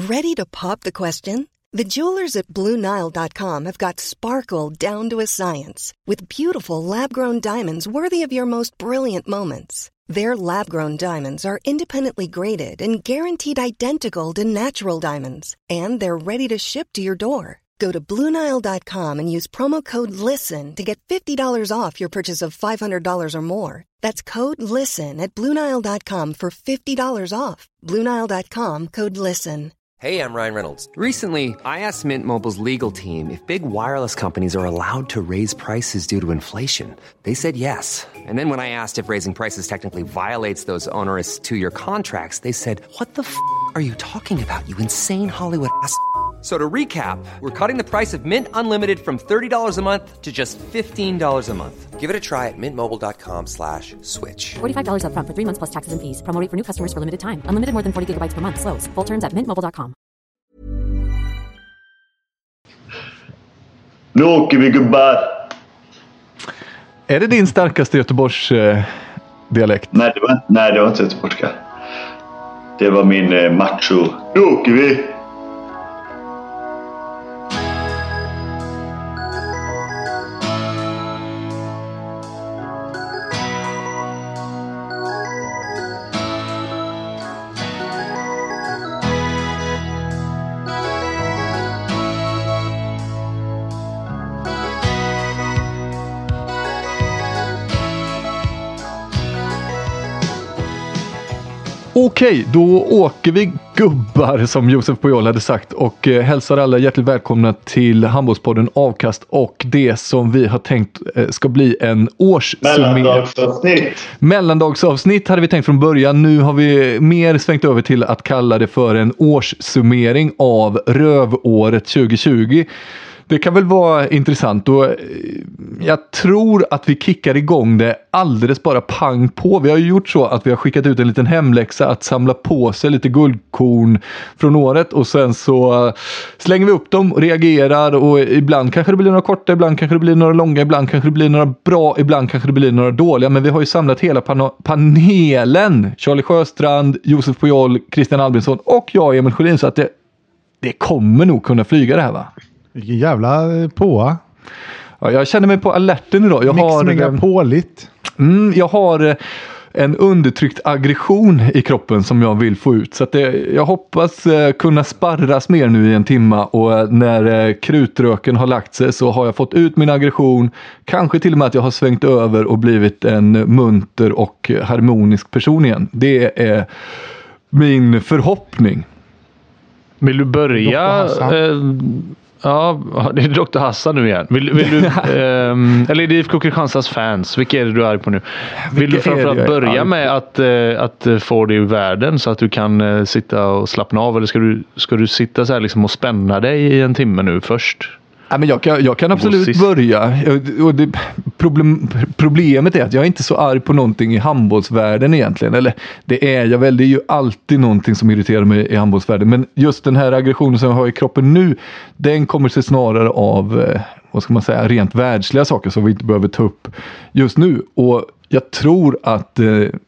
Ready to pop the question? The jewelers at BlueNile.com have got sparkle down to a science with beautiful lab-grown diamonds worthy of your most brilliant moments. Their lab-grown diamonds are independently graded and guaranteed identical to natural diamonds, and they're ready to ship to your door. Go to BlueNile.com and use promo code LISTEN to get $50 off your purchase of $500 or more. That's code LISTEN at BlueNile.com for $50 off. BlueNile.com, code LISTEN. Hey, I'm Ryan Reynolds. Recently, I asked Mint Mobile's legal team if big wireless companies are allowed to raise prices due to inflation. They said yes. And then when I asked if raising prices technically violates those onerous two-year contracts, they said, "What the f*** are you talking about, you insane Hollywood ass?" So to recap, we're cutting the price of Mint Unlimited from $30 a month to just $15 a month. Give it a try at mintmobile.com/switch. $45 up front for 3 months plus taxes and fees. Promo rate for new customers for limited time. Unlimited more than 40 gigabytes per month. Slows full terms at mintmobile.com. Nu åker vi, gubbar. Är det din starkaste Göteborgs dialekt? Nej, det var inte göteborgska. Det var min macho. Nu åker vi. Okej, då åker vi, gubbar, som Josef Pujol hade sagt, och hälsar alla hjärtligt välkomna till Handbollspodden Avkast och det som vi har tänkt ska bli en årssummering. Mellandagsavsnitt hade vi tänkt från början. Nu har vi mer svängt över till att kalla det för en årssummering av rövåret 2020. Det kan väl vara intressant, och jag tror att vi kickar igång det alldeles bara pang på. Vi har ju gjort så att vi har skickat ut en liten hemläxa att samla på sig lite guldkorn från året, och sen så slänger vi upp dem och reagerar, och ibland kanske det blir några korta, ibland kanske det blir några långa, ibland kanske det blir några bra, ibland kanske det blir några dåliga, men vi har ju samlat hela panelen. Charlie Sjöstrand, Josef Pujol, Christian Albinsson och jag, Emil Sjölin, så att det kommer nog kunna flyga det här, va? Vilken jävla påa. Ja, jag känner mig på alerten idag. Jag har en undertryckt aggression i kroppen som jag vill få ut. Så att jag hoppas kunna sparras mer nu i en timma, och när krutröken har lagt sig så har jag fått ut min aggression. Kanske till och med att jag har svängt över och blivit en munter och harmonisk person igen. Det är min förhoppning. Vill du börja... Ja, det är Dr. Hassan nu igen. Vill du, eller är det IFK Kristianstads fans? Vilka är det du är på nu? Vill du framförallt börja med att få det i världen så att du kan sitta och slappna av? Eller ska du sitta så här liksom och spänna dig i en timme nu först? Ja, men jag kan absolut börja. Och problemet är att jag är inte så arg på någonting i handbollsvärlden egentligen. Eller det är jag väl. Det är ju alltid någonting som irriterar mig i handbollsvärlden. Men just den här aggressionen som jag har i kroppen nu, den kommer sig snarare av, vad ska man säga, rent världsliga saker som vi inte behöver ta upp just nu. Och jag tror att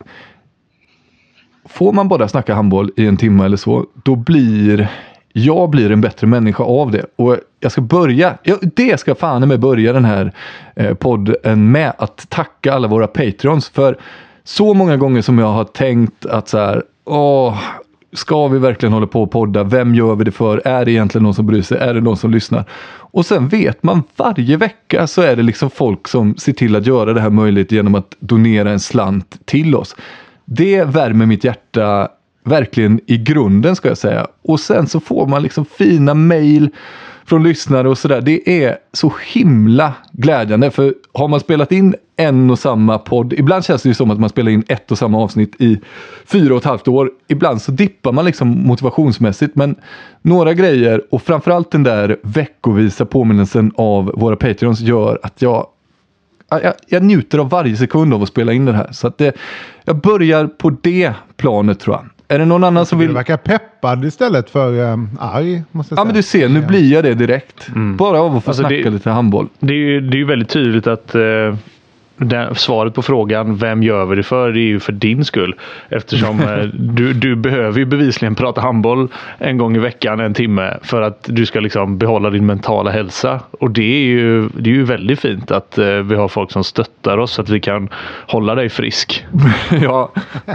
får man bara snacka handboll i en timme eller så, då blir en bättre människa av det. Och jag ska börja, det ska fan med börja den här podden med att tacka alla våra Patreons, för så många gånger som jag har tänkt att så här, ska vi verkligen hålla på och podda? Vem gör vi det för? Är det egentligen någon som bryr sig? Är det någon som lyssnar? Och sen vet man, varje vecka så är det liksom folk som ser till att göra det här möjligt genom att donera en slant till oss. Det värmer mitt hjärta verkligen i grunden, ska jag säga. Och sen så får man liksom fina mejl från lyssnare och sådär. Det är så himla glädjande, för har man spelat in en och samma podd, ibland känns det ju som att man spelar in ett och samma avsnitt i 4,5 år. Ibland så dippar man liksom motivationsmässigt, men några grejer, och framförallt den där veckovisa påminnelsen av våra Patreons, gör att jag njuter av varje sekund av att spela in det här. Så att jag börjar på det planet, tror jag. Är det någon annan som vill... Du verkar peppad istället för arg, måste jag säga. Ja, men du ser, nu blir jag det direkt. Bara av att få snacka lite handboll. Det är ju väldigt tydligt att svaret på frågan vem gör vi det för, det är ju för din skull. Eftersom du behöver ju bevisligen prata handboll en gång i veckan, en timme, för att du ska liksom behålla din mentala hälsa. Och det är ju väldigt fint att vi har folk som stöttar oss så att vi kan hålla dig frisk. Ja,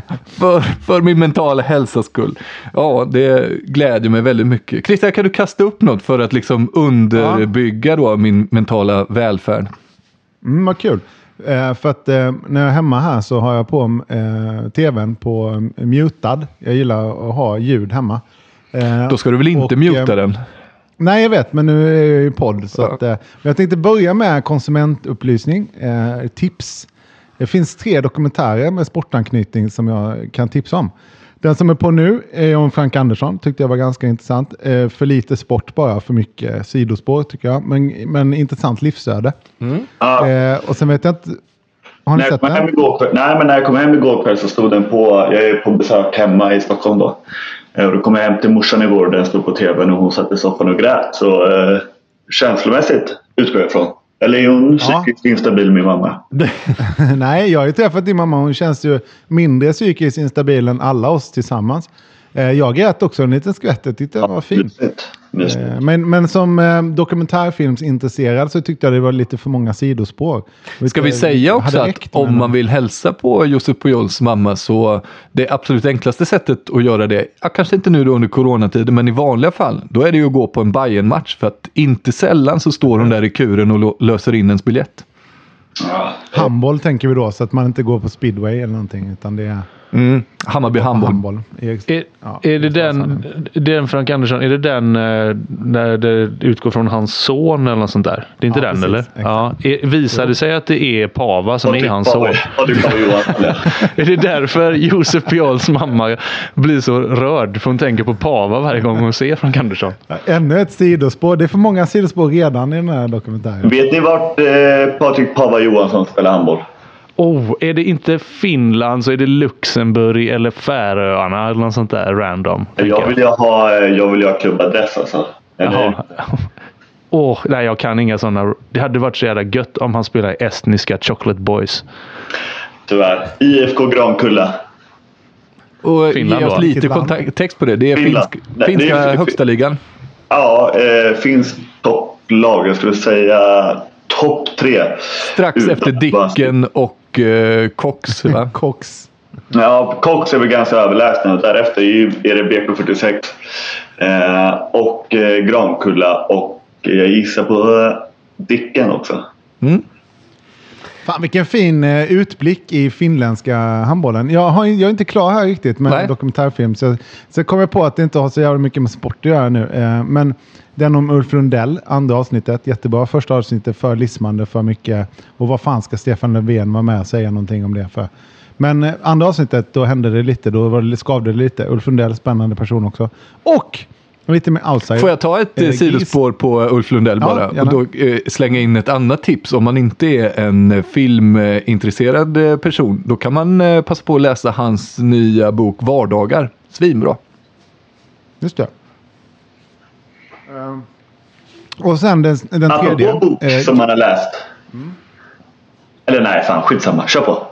för min mentala hälsas skull. Ja, det glädjer mig väldigt mycket. Christian, kan du kasta upp något för att liksom underbygga då min mentala välfärd? Vad kul. För att när jag är hemma här så har jag på tvn på mutad. Jag gillar att ha ljud hemma. Då ska du väl inte muta den? Nej, jag vet, men nu är jag ju podd. Så att, jag tänkte börja med konsumentupplysning. Tips. Det finns 3 dokumentärer med sportanknytning som jag kan tipsa om. Den som är på nu är om Frank Andersson. Tyckte jag var ganska intressant. För lite sport bara, för mycket sidospår tycker jag. Men intressant livsöde. Och sen vet jag inte... Har ni sett den? Nej, men när jag kom hem igår kväll så stod den på... Jag är på besök hemma i Stockholm då. Och då kom jag hem till morsan igår och den stod på tvn och hon satt i soffan och grät. Så känslomässigt utgår jag ifrån. Eller är hon psykiskt instabil, min mamma? Nej, jag har ju träffat din mamma. Hon känns ju mindre psykiskt instabil än alla oss tillsammans. Jag grät också en liten skvätt. Jag tyckte det var fint. Men som dokumentärfilmsintresserad så tyckte jag det var lite för många sidospår. Ska vi säga också att om man vill hälsa på Josef Pujols mamma så det absolut enklaste sättet att göra det, kanske inte nu då under coronatiden, men i vanliga fall, då är det ju att gå på en Bayern-match, för att inte sällan så står hon där i kuren och löser in ens biljett. Handboll tänker vi då, så att man inte går på speedway eller någonting, utan det är... Hammarby handboll. Är det den Frank Andersson, är det den när det utgår från hans son eller något sånt där? Det är inte den, precis, eller? Ja. Visar det sig att det är Pava som är hans son? Är det därför Josef Pujols mamma blir så rörd för hon tänker på Pava varje gång hon ser Frank Andersson? Ännu ett sidospår. Det är för många sidospår redan i den här dokumentären. Vet ni vart Patrik Pava Johansson spelar handboll? Är det inte Finland så är det Luxemburg eller Färöarna eller något sånt där random. Jag vill ju ha klubbadress alltså. Nej, jag kan inga sådana. Det hade varit så jävla gött om han spelar i estniska Chocolate Boys. Tyvärr. IFK Grankulla. Och Finland ge oss lite kontext på det. Det är finska högsta ligan. Ja, finsk topplag. Jag skulle säga topp 3. Strax efter Dicken och Cox, va? Cox. Ja, Cox är väl ganska överlägsna. Därefter är det BK46 och Grankulla och jag gissar på Dicken också. Fan, vilken fin utblick i finländska handbollen. Jag är inte klar här riktigt med dokumentärfilm. Så kom jag på att det inte har så jävla mycket med sport att göra nu. Men den om Ulf Lundell, andra avsnittet, jättebra. Första avsnittet för lismande för mycket. Och vad fan ska Stefan Löfven vara med och säga någonting om det för? Men andra avsnittet, då hände det lite. Då skavde det lite. Ulf Lundell, spännande person också. Och lite med outside. Får jag ta ett sidospår på Ulf Lundell bara? Och då slänga in ett annat tips. Om man inte är en filmintresserad person, då kan man passa på att läsa hans nya bok Vardagar. Svinbra. Just det. Och sen den tredje. Bok som man har läst. Eller nej, fan, skitsamma. Kör på.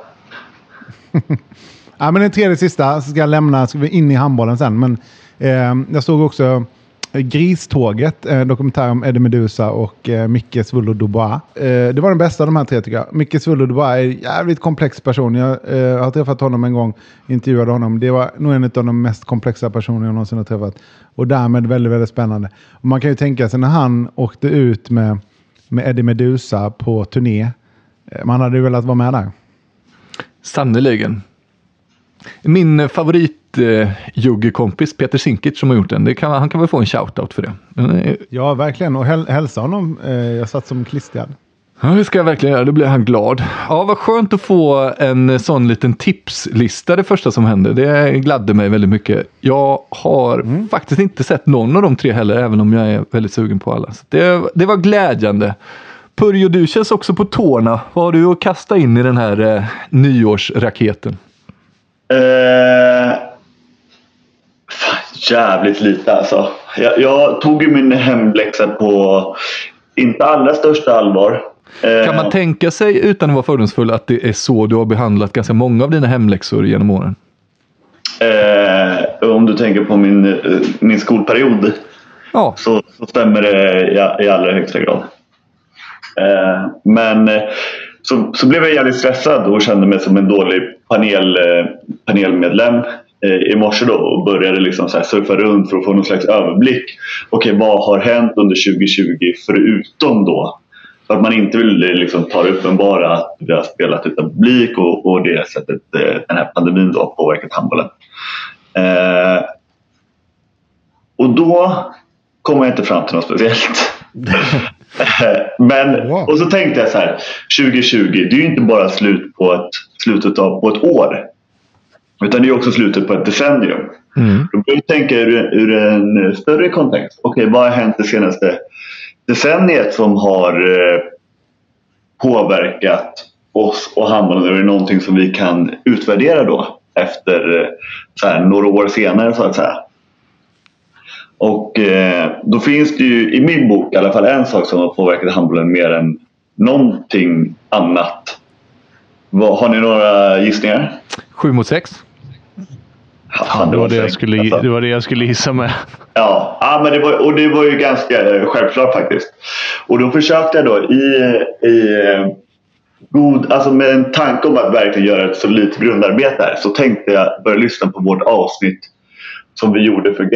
Ja, men den tredje sista ska vi in i handbollen sen. Men jag såg också Griståget, dokumentär om Eddie Meduza och Micke Svullo Dubois. Det var den bästa av de här 3 tycker jag. Micke Svullo Dubois är en jävligt komplex person. Jag har träffat honom en gång, intervjuade honom. Det var nog en av de mest komplexa personer jag någonsin har träffat. Och därmed väldigt, väldigt spännande. Och man kan ju tänka sig när han åkte ut med Eddie Meduza på turné. Man hade ju velat vara med där. Sannoliken. Min juggekompis Peter Sinkic som har gjort den. Han kan väl få en shoutout för det. Ja, verkligen. Och hälsa honom. Jag satt som klistrad. Ja, det ska jag verkligen göra. Då blir han glad. Ja, vad skönt att få en sån liten tipslista det första som hände. Det gladde mig väldigt mycket. Jag har faktiskt inte sett någon av de 3 heller, även om jag är väldigt sugen på alla. Så det var glädjande. Purjo, du känns också på tårna. Vad har du att kasta in i den här nyårsraketen? Jävligt lite alltså. Jag tog ju min hemläxa på inte allra största allvar. Kan man tänka sig, utan att vara fördomsfull, att det är så du har behandlat ganska många av dina hemläxor genom åren? Om du tänker på min skolperiod, så stämmer det i allra högsta grad. Men så blev jag jävligt stressad och kände mig som en dålig panelmedlem i morse då, och började liksom så här surfa runt för att få någon slags överblick. Okej, vad har hänt under 2020 förutom då? För att man inte vill liksom ta det uppenbara att vi har spelat utan publik och det sättet den här pandemin då har påverkat handbollen. Och då kommer jag inte fram till något speciellt. Och så tänkte jag så här, 2020, det är ju inte bara slutet på ett år, utan det är också slutet på ett decennium. Då börjar jag tänka ur en större kontext. Okej, vad har hänt det senaste decenniet som har påverkat oss och handbollen? Är det någonting som vi kan utvärdera då efter så här, några år senare, så att säga? Och då finns det ju i min bok i alla fall en sak som har påverkat handbollen mer än någonting annat. Har ni några gissningar? 7-6. Ja, det var det jag skulle gissa med. Ja, men det var ju ganska självklart faktiskt. Och då försökte jag då alltså med en tanke om att verkligen göra ett solidt grundarbete här, så tänkte jag börja lyssna på vårt avsnitt som vi gjorde för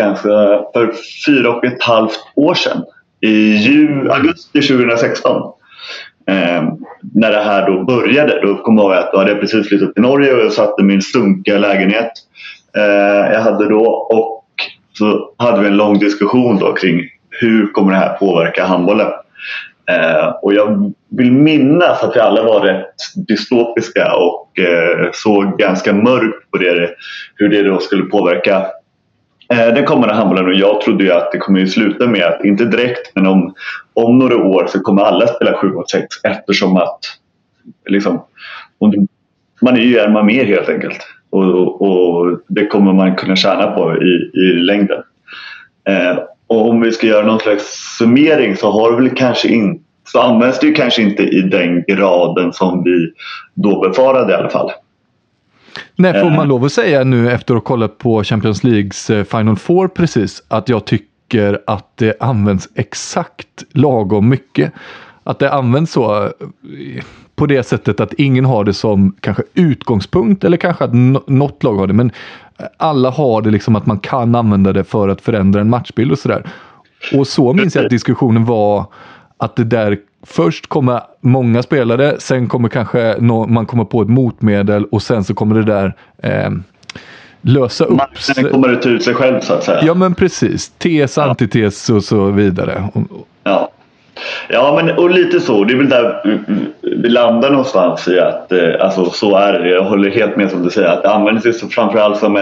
4,5 år sedan. I augusti 2016. När det här då började, då kom jag ihåg att då hade jag precis flyttat till Norge och jag satt i min sunkiga lägenhet jag hade då, och så hade vi en lång diskussion då kring hur kommer det här påverka handbollen. Och jag vill minnas att vi alla var rätt dystopiska och såg ganska mörkt på hur det då skulle påverka den kommande handbollen. Och jag trodde ju att det kommer ju sluta med att, inte direkt, men om några år så kommer alla spela 7-6, eftersom att liksom, man är ju en man mer helt enkelt, och det kommer man kunna tjäna på i längden. Och om vi ska göra någon slags summering, så har det väl kanske inte, så används det ju kanske inte i den graden som vi då befarade i alla fall. Nej, får man lov att säga nu efter att ha kollat på Champions Leagues Final Four precis, att jag tycker att det används exakt lagom mycket. Att det används så på det sättet att ingen har det som kanske utgångspunkt, eller kanske att något lag har det, men alla har det liksom att man kan använda det för att förändra en matchbild och sådär. Och så minns jag att diskussionen var att det där först kommer många spelare, sen kommer kanske man kommer på ett motmedel, och sen så kommer det där lösa upp. Sen kommer det ut sig själv, så att säga. Ja, men precis. Tes, antites och så vidare. Ja, men och lite så. Det är väl där vi landar någonstans i att alltså, så är det. Jag håller helt med som du säger, att det används ju framförallt som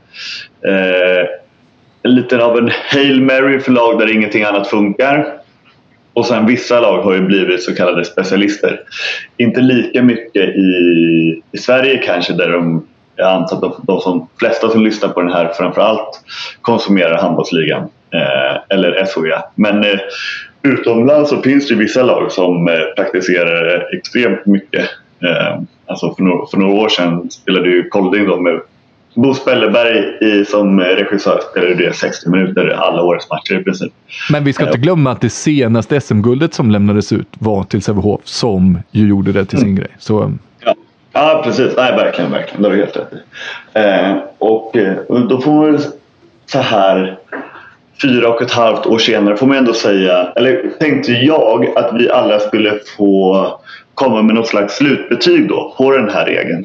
lite av en Hail Mary för lag där ingenting annat funkar. Och sen vissa lag har ju blivit så kallade specialister. Inte lika mycket i Sverige kanske, där jag antar att de flesta som lyssnar på den här framförallt konsumerar handbollsligan eller SHE. Men utomlands så finns det vissa lag som praktiserar extremt mycket. Alltså för några år sedan spelade ju Kolding då med Bo Spelleberg som regissör, spelade det 60 minuter alla årets matcher i princip. Men vi ska inte glömma att det senaste SM-guldet som lämnades ut var till Sävehof, som ju gjorde det till sin grej. Så... Ja, precis. Nej, verkligen. Det har du helt rätt i. Och då får man så här 4,5 år senare får man ändå säga, eller tänkte jag att vi alla skulle få komma med något slags slutbetyg då på den här regeln.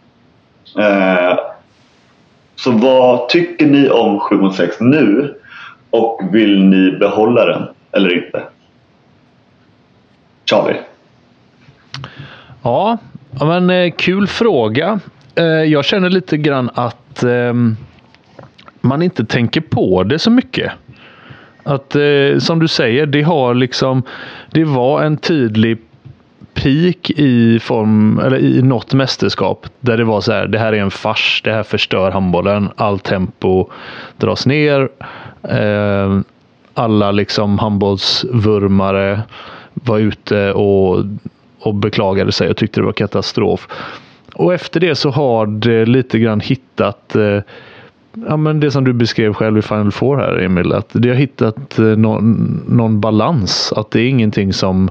Så vad tycker ni om 7-6 nu, och vill ni behålla den eller inte? Charlie? Ja, men kul fråga. Jag känner lite grann att man inte tänker på det så mycket. Att som du säger, det var en tydlig peak i form, eller i något mästerskap, där det var så här: det här är en fars, det här förstör handbollen, all tempo dras ner, alla liksom handbollsvurmare var ute och beklagade sig och tyckte det var katastrof. Och efter det så har det lite grann hittat men det som du beskrev själv i Final Four här, Emil, att det har hittat någon balans, att det är ingenting som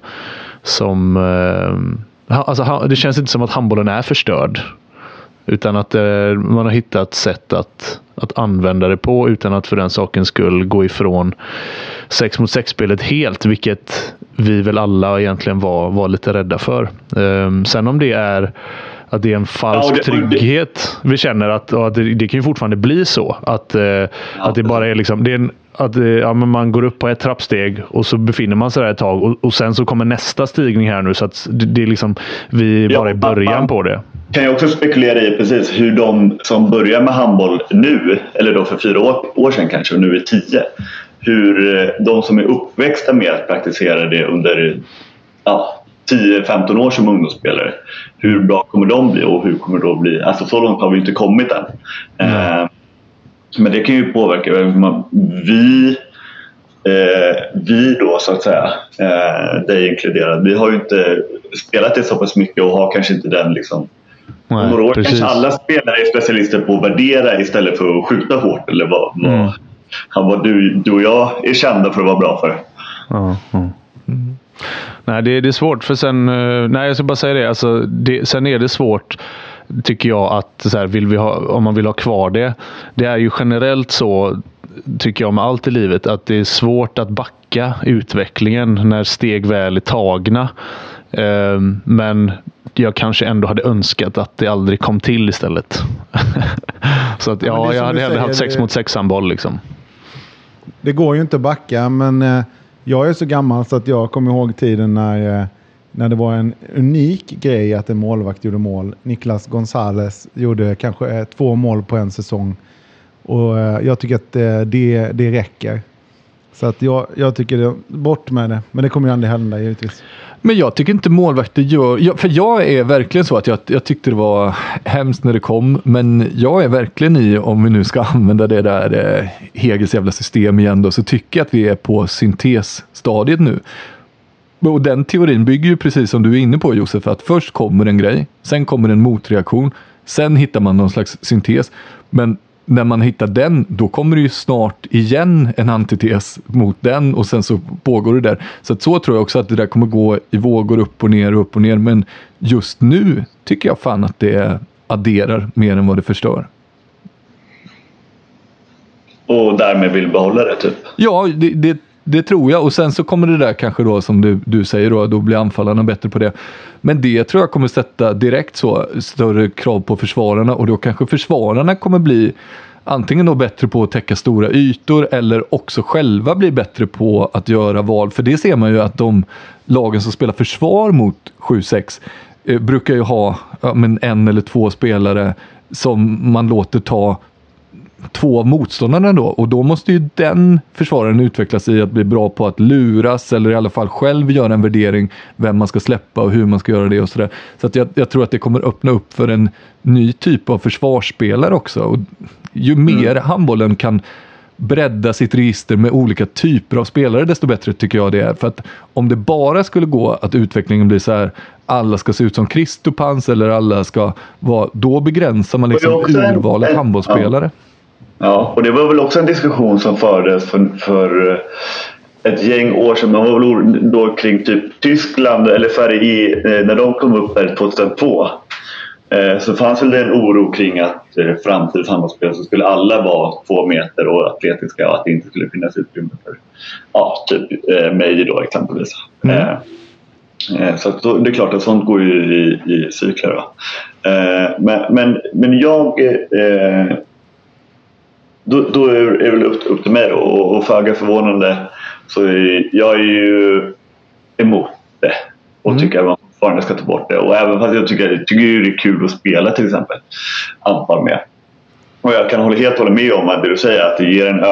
alltså det känns inte som att handbollen är förstörd, utan att man har hittat sätt att använda det på utan att för den sakens skull gå ifrån 6-mot-6-spelet helt, vilket vi väl alla egentligen var lite rädda för. Sen om det är att det är en falsk trygghet vi känner att det kan ju fortfarande bli så att det bara är liksom men man går upp på ett trappsteg och så befinner man sig där ett tag och sen så kommer nästa stigning här nu, så att det är liksom vi bara i början på det. Kan jag också spekulera i precis hur de som börjar med handboll nu, eller då för 4 år sedan kanske, och nu är 10, hur de som är uppväxta med att praktisera det under 10-15 år som ungdomsspelare, hur bra kommer de bli och hur kommer det att bli? Alltså så långt har vi inte kommit än. Men det kan ju påverka. Vi då så att säga, dig inkluderad, vi har ju inte spelat det så pass mycket och har kanske inte den liksom. Nej, några år precis. kanske alla spelare är specialister på att värdera istället för att skjuta hårt, eller vad du och jag är kända för att vara bra för. Nej, det är svårt, för sen jag ska bara säga det, alltså sen är det svårt, tycker jag, att så här, om man vill ha kvar det är ju generellt så, tycker jag, med allt i livet, att det är svårt att backa utvecklingen när steg väl är tagna. Men jag kanske ändå hade önskat att det aldrig kom till istället. Så att jag hade hellre haft 6-mot-6-handboll liksom. Det går ju inte att backa, men jag är så gammal så att jag kommer ihåg tiden när det var en unik grej att en målvakt gjorde mål. Niklas Gonzales gjorde kanske 2 mål på en säsong. Och jag tycker att det räcker. Så att jag tycker det, bort med det. Men det kommer ju aldrig hända givetvis. Men jag tycker inte målvakter gör... För jag är verkligen så att jag tyckte det var hemskt när det kom. Men jag är verkligen i, om vi nu ska använda det där Hegels jävla system igen då, så tycker jag att vi är på syntesstadiet nu. Och den teorin bygger ju precis som du är inne på, Josef, att först kommer en grej, sen kommer en motreaktion, sen hittar man någon slags syntes. Men när man hittar den, då kommer det ju snart igen en antites mot den, och sen så pågår det där. Så tror jag också att det där kommer gå i vågor upp och ner. Men just nu tycker jag fan att det adderar mer än vad det förstör. Och därmed vill behålla det typ? Ja, det tror jag. Och sen så kommer det där kanske då, som du säger då blir anfallarna bättre på det. Men det tror jag kommer sätta direkt så större krav på försvararna, och då kanske försvararna kommer bli antingen då bättre på att täcka stora ytor, eller också själva bli bättre på att göra val. För det ser man ju att de lagen som spelar försvar mot 7-6 brukar ju ha en eller 2 spelare som man låter ta 2 av motståndarna då, och då måste ju den försvararen utvecklas i att bli bra på att luras, eller i alla fall själv göra en värdering vem man ska släppa och hur man ska göra det och sådär. Så att jag tror att det kommer öppna upp för en ny typ av försvarsspelare också, och ju mer handbollen kan bredda sitt register med olika typer av spelare, desto bättre tycker jag det är. För att om det bara skulle gå att utvecklingen blir så här, alla ska se ut som Kristopans, eller alla ska vara, då begränsar man liksom urvalet handbollsspelare. Ja, och det var väl också en diskussion som fördes för ett gäng år sedan. Man var väl då kring typ Tyskland eller Sverige när de kom upp där 2002. Så fanns väl det en oro kring att framtidens handbollsspel så skulle alla vara 2 meter och atletiska, och att det inte skulle finnas utrymme för typ mig då exempelvis. Så att det är klart att sånt går ju i cykler då. Men jag då är det väl upp till mig då, och föga förvånande så jag är ju emot det och tycker att man fortfarande ska ta bort det, och även fast jag tycker det är kul att spela till exempel anfall med, och jag kan hålla med om att det du säger, att det ger en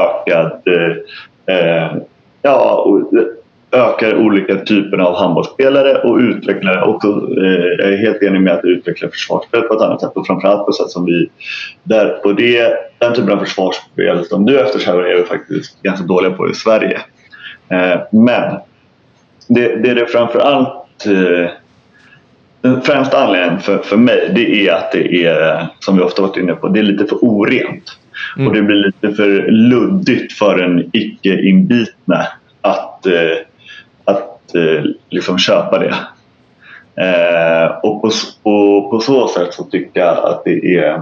ökar olika typer av handbollsspelare och utvecklar också, jag är helt enig med att utveckla försvarsspel på ett annat sätt, och framförallt på ett sätt som vi där på den typen av försvarsspel som du eftersträvar är vi faktiskt ganska dåliga på i Sverige. Men det är det framförallt... Den främsta anledningen för mig, det är att det är, som vi ofta varit inne på, det är lite för orent. Och det blir lite för luddigt för en icke-inbitna att liksom köpa det. Och på så sätt så tycker jag att det är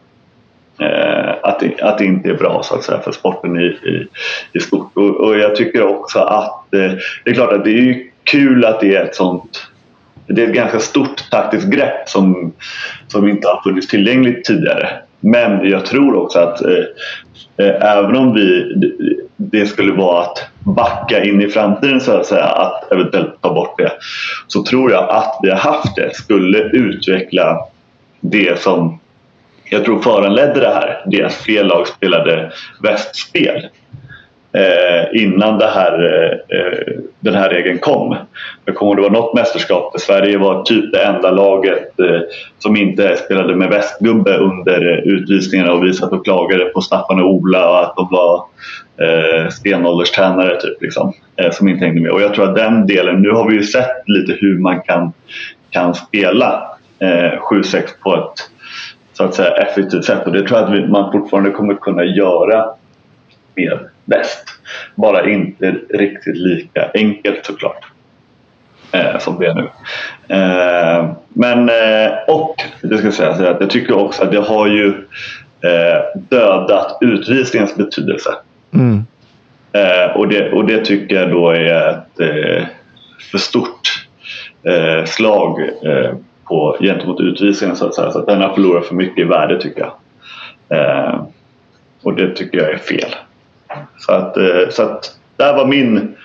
att det inte är bra, så att säga, för sporten i stort. Och jag tycker också att det är klart att det är ju kul att det är det är ett ganska stort taktiskt grepp som inte har funnits tillgängligt tidigare. Men jag tror också att även om det skulle vara att backa in i framtiden, så att säga, att eventuellt ta bort det, så tror jag att vi har haft det skulle utveckla det som jag tror föranledde det här. Det att fler lag spelade västspel innan den här regeln kom. Jag kommer ihåg, det var något mästerskap där Sverige var typ det enda laget som inte spelade med västgubbe under utvisningarna, och vi satt och klagade på Staffan och Ola och att de var stenålderstränare typ, liksom, som inte hängde med. Och jag tror att den delen, nu har vi ju sett lite hur man kan spela 7-6 på ett, så att säga, effektivt sätt, och det tror jag att man fortfarande kommer kunna göra med väst. Bara inte riktigt lika enkelt, såklart, som det är nu. Men och det ska säga att jag tycker också att det har ju dödat utvisningens betydelse. Och det tycker jag då är ett för stort slag gentemot utvisningen, så att säga. Så att den har förlorat för mycket i värde, tycker jag. Och det tycker jag är fel. Så att där var min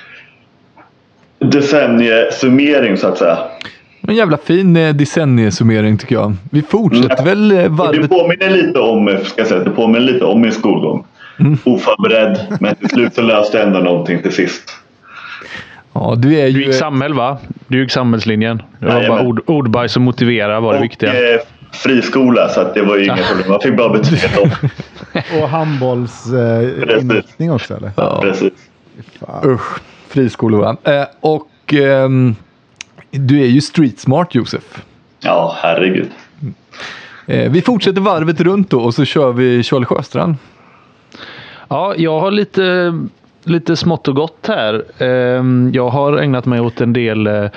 decenniesummering, så att säga. En jävla fin decenniesummering, tycker jag. Vi fortsätter väl varvet. Det påminner lite om min skolgång. Oförberedd, men till slut så löste jag ändå någonting till sist. Ja, du gick samhäll, va? Du gick samhällslinjen. Det var bara ordbajs och motivera var det viktiga. Friskola, så att det var ju inget problem. Man fick bara betyg. Och handbollsinriktning också, eller? Ja, precis. Usch, friskola. Och du är ju street smart, Josef. Ja, herregud. Vi fortsätter varvet runt då, och så kör vi Charlie Sjöstrand. Ja, jag har lite smått och gott här. Jag har ägnat mig åt en del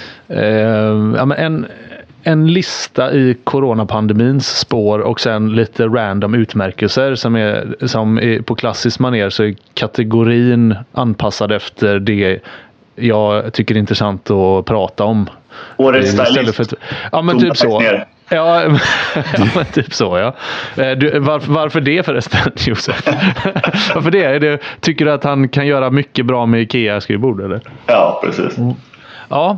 en lista i coronapandemins spår, och sen lite random utmärkelser som är på klassiskt manér, så är kategorin anpassad efter det jag tycker är intressant att prata om. Årets stylist. Ja, men typ så. Ja, men typ så, ja. Varför det förresten, Josef? Varför det? Tycker du att han kan göra mycket bra med IKEA-skrivbord, eller? Ja, precis. Ja,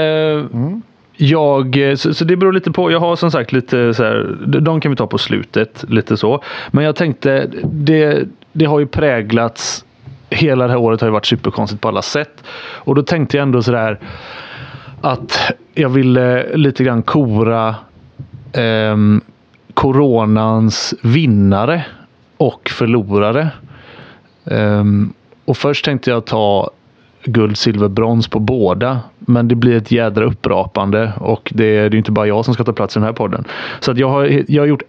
så det beror lite på. Jag har som sagt lite så här, de kan vi ta på slutet, lite så. Men jag tänkte, det har ju präglats, hela det här året har ju varit superkonstigt på alla sätt. Och då tänkte jag ändå så där att jag ville lite grann kora coronans vinnare och förlorare. Och först tänkte jag ta guld, silver, brons på båda, men det blir ett jädra upprapande, och det är ju inte bara jag som ska ta plats i den här podden. Så att jag har gjort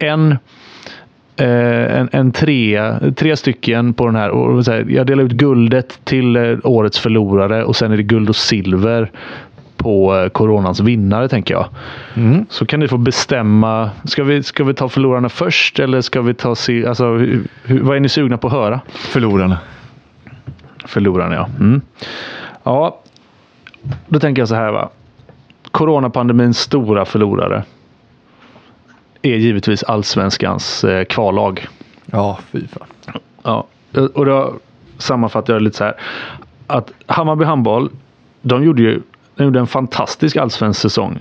tre stycken på den här, och så här, jag delar ut guldet till årets förlorare, och sen är det guld och silver på coronans vinnare, tänker jag. Så kan ni få bestämma. Ska vi ta förlorarna först, eller ska vi ta vad är ni sugna på att höra? Förlorarna, ja. Ja, då tänker jag så här, va. Coronapandemins stora förlorare är givetvis Allsvenskans kvallag. Ja, fy fan. Ja, och då sammanfattar jag lite så här, att Hammarby handboll, de gjorde en fantastisk allsvensk säsong.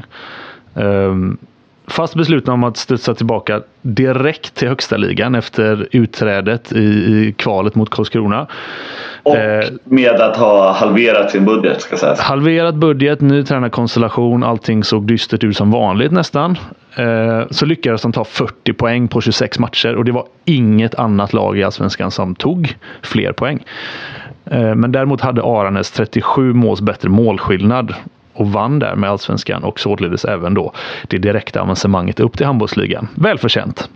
Fast beslutna om att studsa tillbaka direkt till högsta ligan efter utträdet i kvalet mot Karlskrona. Och med att ha halverat sin budget, ska sägas. Halverat budget, ny tränarkonstellation, allting såg dystert ut som vanligt nästan. Så lyckades de ta 40 poäng på 26 matcher, och det var inget annat lag i Allsvenskan som tog fler poäng. Men däremot hade Aranäs 37 måls bättre målskillnad och vann där med Allsvenskan och således även då det direkta avancemanget upp till handbollsligan. Välförtjänt.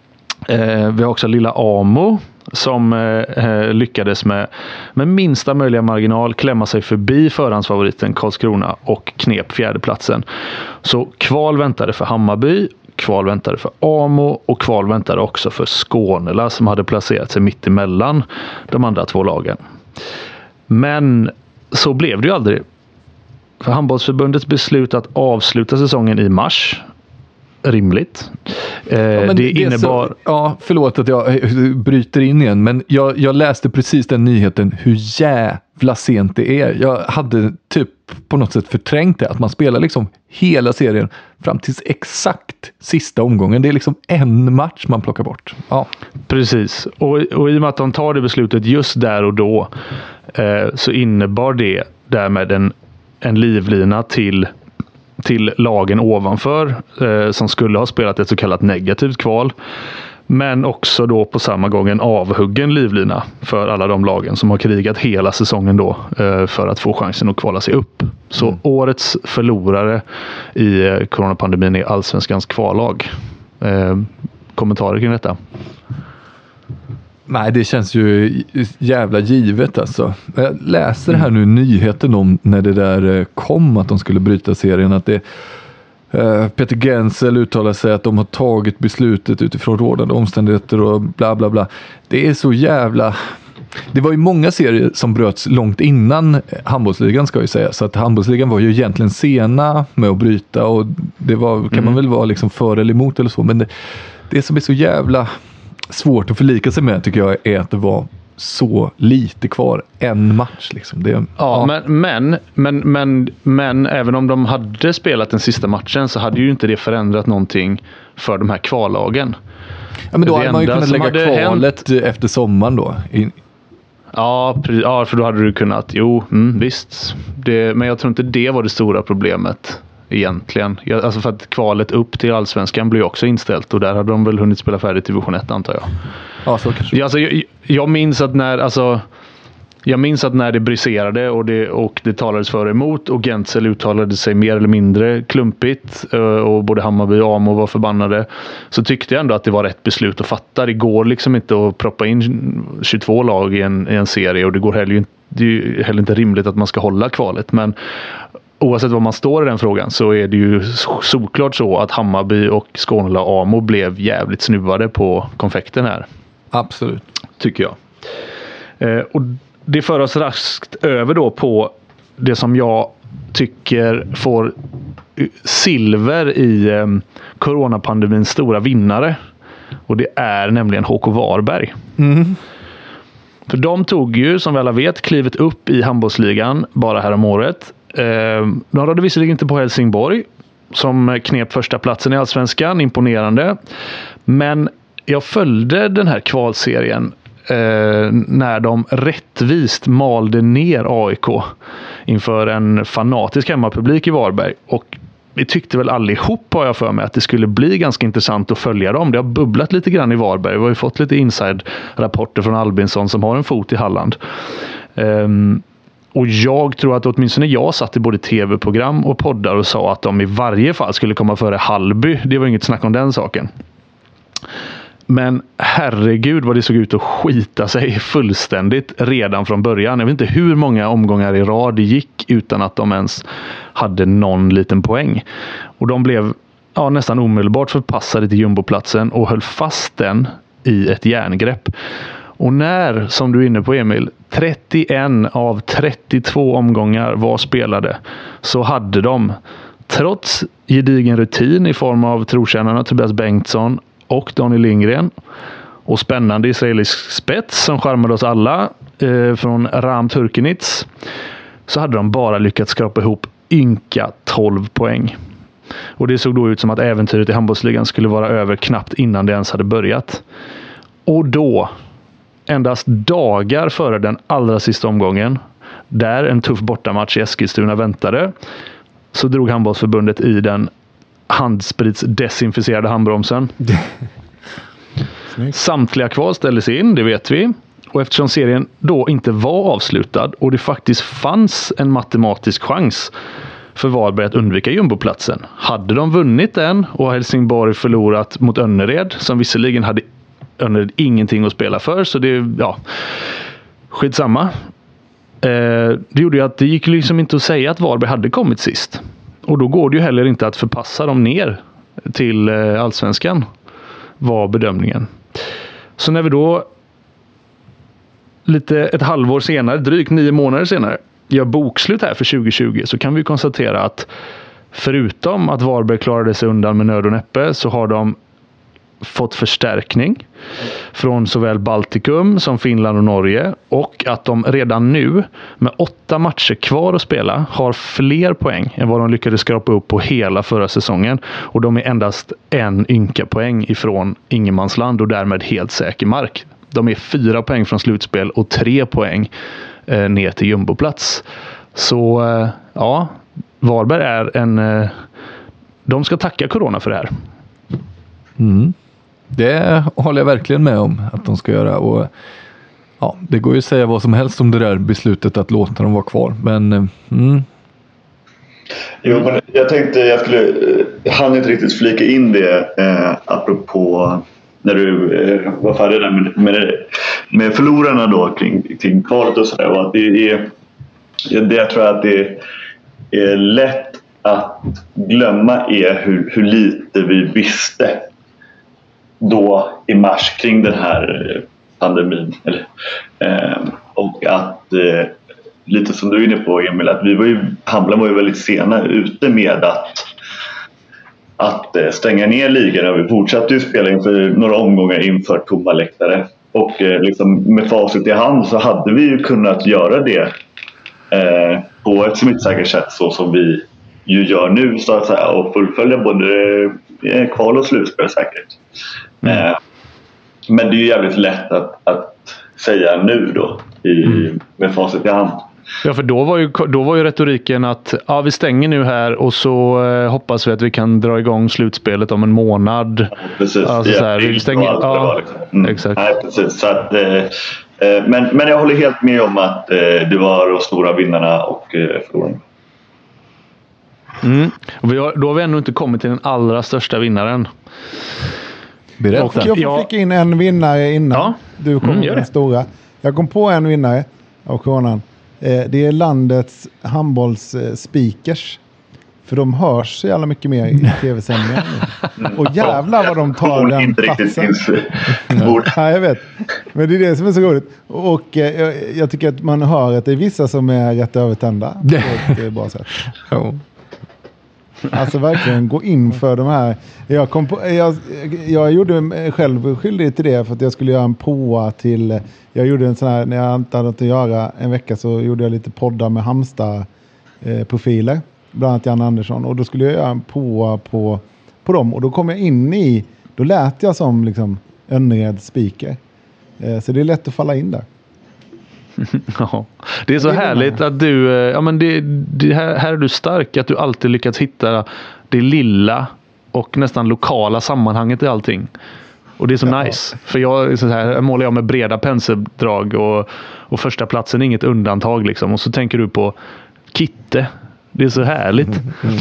Vi har också lilla Amo som lyckades med minsta möjliga marginal klämma sig förbi förhandsfavoriten Karlskrona och knep fjärdeplatsen. Så kval väntade för Hammarby, kval väntade för Amo och kval väntade också för Skånela som hade placerat sig mitt emellan de andra två lagen. Men så blev det ju aldrig. För handbollsförbundets beslut att avsluta säsongen i mars, rimligt. Det innebar... förlåt att jag bryter in igen, men jag läste precis den nyheten hur jävla sent det är. Jag hade typ på något sätt förträngt det, att man spelar liksom hela serien fram till exakt sista omgången. Det är liksom en match man plockar bort. Ja. Precis. Och i och med att de tar det beslutet just där och då så innebar det därmed en livlina till lagen ovanför som skulle ha spelat ett så kallat negativt kval, men också då på samma gång en avhuggen livlina för alla de lagen som har krigat hela säsongen då för att få chansen att kvala sig upp. Så årets förlorare i coronapandemin är Allsvenskans kvallag. Kommentarer kring detta? Nej, det känns ju jävla givet alltså. Jag läser här nu nyheten om när det där kom att de skulle bryta serien, att det Peter Gensel uttalar sig att de har tagit beslutet utifrån rådande omständigheter och bla bla bla. Det är så jävla... Det var ju många serier som bröts långt innan handbollsligan, ska jag säga. Så att handbollsligan var ju egentligen sena med att bryta, och det var, kan man väl vara liksom för eller emot eller så. Men det som är så jävla svårt att förlika sig med, tycker jag, är att det var så lite kvar, en match liksom. Men även om de hade spelat den sista matchen så hade ju inte det förändrat någonting för de här kvallagen. Ja, men då hade man ju kunnat lägga kvalet efter sommaren då. Ja, för då hade du kunnat, visst. Men jag tror inte det var det stora problemet egentligen. Alltså för att kvalet upp till Allsvenskan blev också inställt, och där hade de väl hunnit spela färdigt division 1, antar jag. Ja, så kanske. Alltså, jag minns att när det briserade och det talades för och emot, och Gensel uttalade sig mer eller mindre klumpigt och både Hammarby och Amo var förbannade, så tyckte jag ändå att det var rätt beslut att fatta. Det går liksom inte att proppa in 22 lag i en serie, och det är ju heller inte rimligt att man ska hålla kvalet. Men oavsett vad man står i den frågan så är det ju såklart så att Hammarby och Skånela och Amo blev jävligt snuvade på konfekten här. Absolut. Tycker jag. Och det för oss raskt över då på det som jag tycker får silver i coronapandemins stora vinnare. Och det är nämligen HK Varberg. För de tog ju, som vi alla vet, klivet upp i handbollsligan bara här om året. De rådde visserligen inte på Helsingborg som knep första platsen i Allsvenskan, imponerande. Men jag följde den här kvalserien när de rättvist malde ner AIK inför en fanatisk hemmapublik i Varberg. Och vi tyckte väl allihop, har jag för mig, att det skulle bli ganska intressant att följa dem. Det har bubblat lite grann i Varberg. Vi har ju fått lite inside-rapporter från Albinsson som har en fot i Halland. Och jag tror att åtminstone jag satt i både tv-program och poddar och sa att de i varje fall skulle komma före Hallby. Det var inget snack om den saken. Men herregud vad det såg ut att skita sig fullständigt redan från början. Jag vet inte hur många omgångar i rad det gick utan att de ens hade någon liten poäng. Och de blev nästan omedelbart förpassade till jumboplatsen och höll fast den i ett järngrepp. Och när, som du är inne på Emil, 31 av 32 omgångar var spelade, så hade de, trots gedigen rutin i form av trotjänarna Tobias Bengtsson och Daniel Lindgren och spännande israelisk spets som charmade oss alla från Ram Turkenitz, så hade de bara lyckats skrapa ihop ynka 12 poäng. Och det såg då ut som att äventyret i handbollsligan skulle vara över knappt innan det ens hade börjat. Och då, endast dagar före den allra sista omgången, där en tuff bortamatch i Eskilstuna väntade, så drog handbollsförbundet i den handsprits desinficerade handbromsen. Samtliga kval ställdes in, det vet vi. Och eftersom serien då inte var avslutad och det faktiskt fanns en matematisk chans för Varberg att undvika jumboplatsen. Hade de vunnit den och Helsingborg förlorat mot Önnered, som visserligen hade Önnered ingenting att spela för, så det skitsamma. Det gjorde ju att det gick liksom inte att säga att Varberg hade kommit sist. Och då går det ju heller inte att förpassa dem ner till Allsvenskan, var bedömningen. Så när vi då ett halvår senare, drygt 9 månader senare, gör bokslut här för 2020, så kan vi konstatera att förutom att Varberg klarade sig undan med nöd och näppe, så har de fått förstärkning från såväl Baltikum som Finland och Norge, och att de redan nu med 8 matcher kvar att spela har fler poäng än vad de lyckades skrapa upp på hela förra säsongen, och de är endast en ynka poäng ifrån ingenmansland och därmed helt säker mark. De är 4 poäng från slutspel och 3 poäng ner till jumboplats. Så ja, Varberg är de ska tacka corona för det här. Det håller jag verkligen med om att de ska göra, och ja, det går ju att säga vad som helst om det där beslutet att låta dem vara kvar, men Jo, men jag tänkte jag hann inte riktigt flika in det apropå när du var färdig där med förlorarna då kring kvalet och sådär, och att det tror jag att det är lätt att glömma är hur lite vi visste då i mars kring den här pandemin, och att lite som du är inne på, Emil, att Hammarby var ju väldigt sena ute med att stänga ner ligan, och vi fortsatte ju spela inför några omgångar inför tomma läktare, och liksom med facit i hand så hade vi ju kunnat göra det på ett smittsäkert sätt, så som vi ju gör nu, så att säga, och fullfölja både kval och slutspel säkert. Men det är ju jävligt lätt att säga nu då med facit i hand. Ja, för då var ju retoriken att vi stänger nu här och så hoppas vi att vi kan dra igång slutspelet om en månad. Ja, precis. Alltså, så här, vi stänger, exakt. Nej, precis. Så att, men jag håller helt med om att det var de stora vinnarna och förlorarna. Och då har vi ännu inte kommit till den allra största vinnaren. Berätta. Och jag får flika in en vinnare innan du kommer med den stora. Jag kom på en vinnare av coronan. Det är landets handbollsspeakers. För de hörs så jävla mycket mer i tv-sändningar. Och jävlar vad de tar den platsen. Ja, jag vet. Men det är det som är så roligt. Och jag tycker att man hör att det är vissa som är rätt övertända. På ett bra sätt. Alltså verkligen gå in för de här. Jag gjorde mig själv skyldig till det för att jag skulle göra en påa till. Jag gjorde en sån här, när jag inte hade att göra en vecka så gjorde jag lite poddar med Halmstad-profiler. Bland annat Jan Andersson. Och då skulle jag göra en påa på dem. Och då kom jag in då lät jag som liksom Önnered speaker. Så det är lätt att falla in där. Ja, det är så härligt att du, här är du stark, att du alltid lyckats hitta det lilla och nästan lokala sammanhanget i allting. Och det är så nice. För jag målar jag med breda penseldrag och första platsen är inget undantag liksom. Och så tänker du på Kitte. Det är så härligt.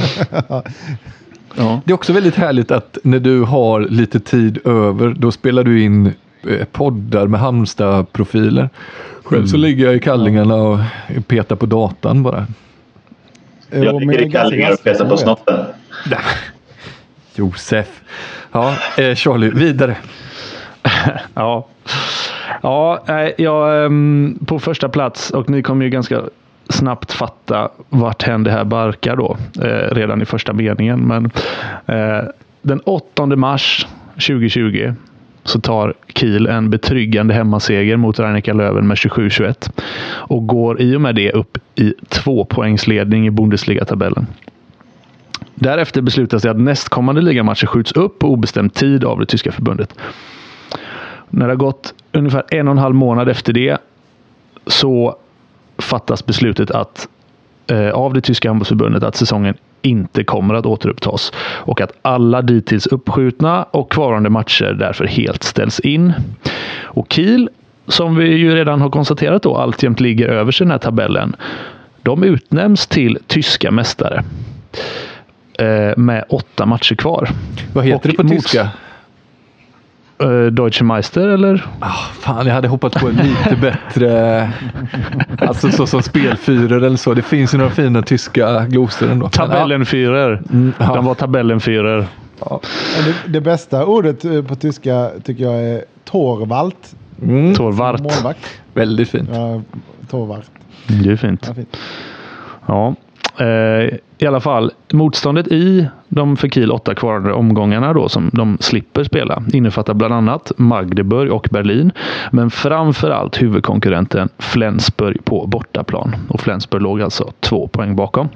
Ja. Det är också väldigt härligt att när du har lite tid över, då spelar du in poddar med Halmstad-profiler. Själv så ligger jag i kallingarna och petar på datan bara. Jag ligger i kallingar och petar på snoppen. Josef. Ja, Charlie, vidare. Jag på första plats, och ni kommer ju ganska snabbt fatta vart det här barkar då, redan i första meningen. Men den 8 mars 2020 så tar Kiel en betryggande hemmaseger mot Rhein-Neckar Löwen med 27-21 och går i och med det upp i 2-poängsledning i Bundesliga-tabellen. Därefter beslutas det att nästkommande ligamatcher skjuts upp på obestämd tid av det tyska förbundet. När det har gått ungefär 1,5 månad efter det så fattas beslutet av det tyska handbollsförbundet att säsongen inte kommer att återupptas och att alla dittills uppskjutna och kvarande matcher därför helt ställs in. Och Kiel som vi ju redan har konstaterat då, alltjämt ligger överst i den här tabellen. De utnämns till tyska mästare. Med 8 matcher kvar. Vad heter det på tyska? Deutsche Meister eller? Fan, jag hade hoppat på en lite bättre alltså så som spelfyrer eller så. Det finns ju några fina tyska glosor ändå. Tabellenfyrer. De var tabellenfyrer. Ja. Det bästa ordet på tyska tycker jag är Torwart. Torwart. Målvakt. Väldigt fint. Ja, Torwart. Det är fint. Ja, fint. Ja. I alla fall, motståndet i de för Kiel 8 kvarvarande omgångarna då, som de slipper spela innefattar bland annat Magdeburg och Berlin, men framförallt huvudkonkurrenten Flensburg på bortaplan, och Flensburg låg alltså 2 poäng bakom.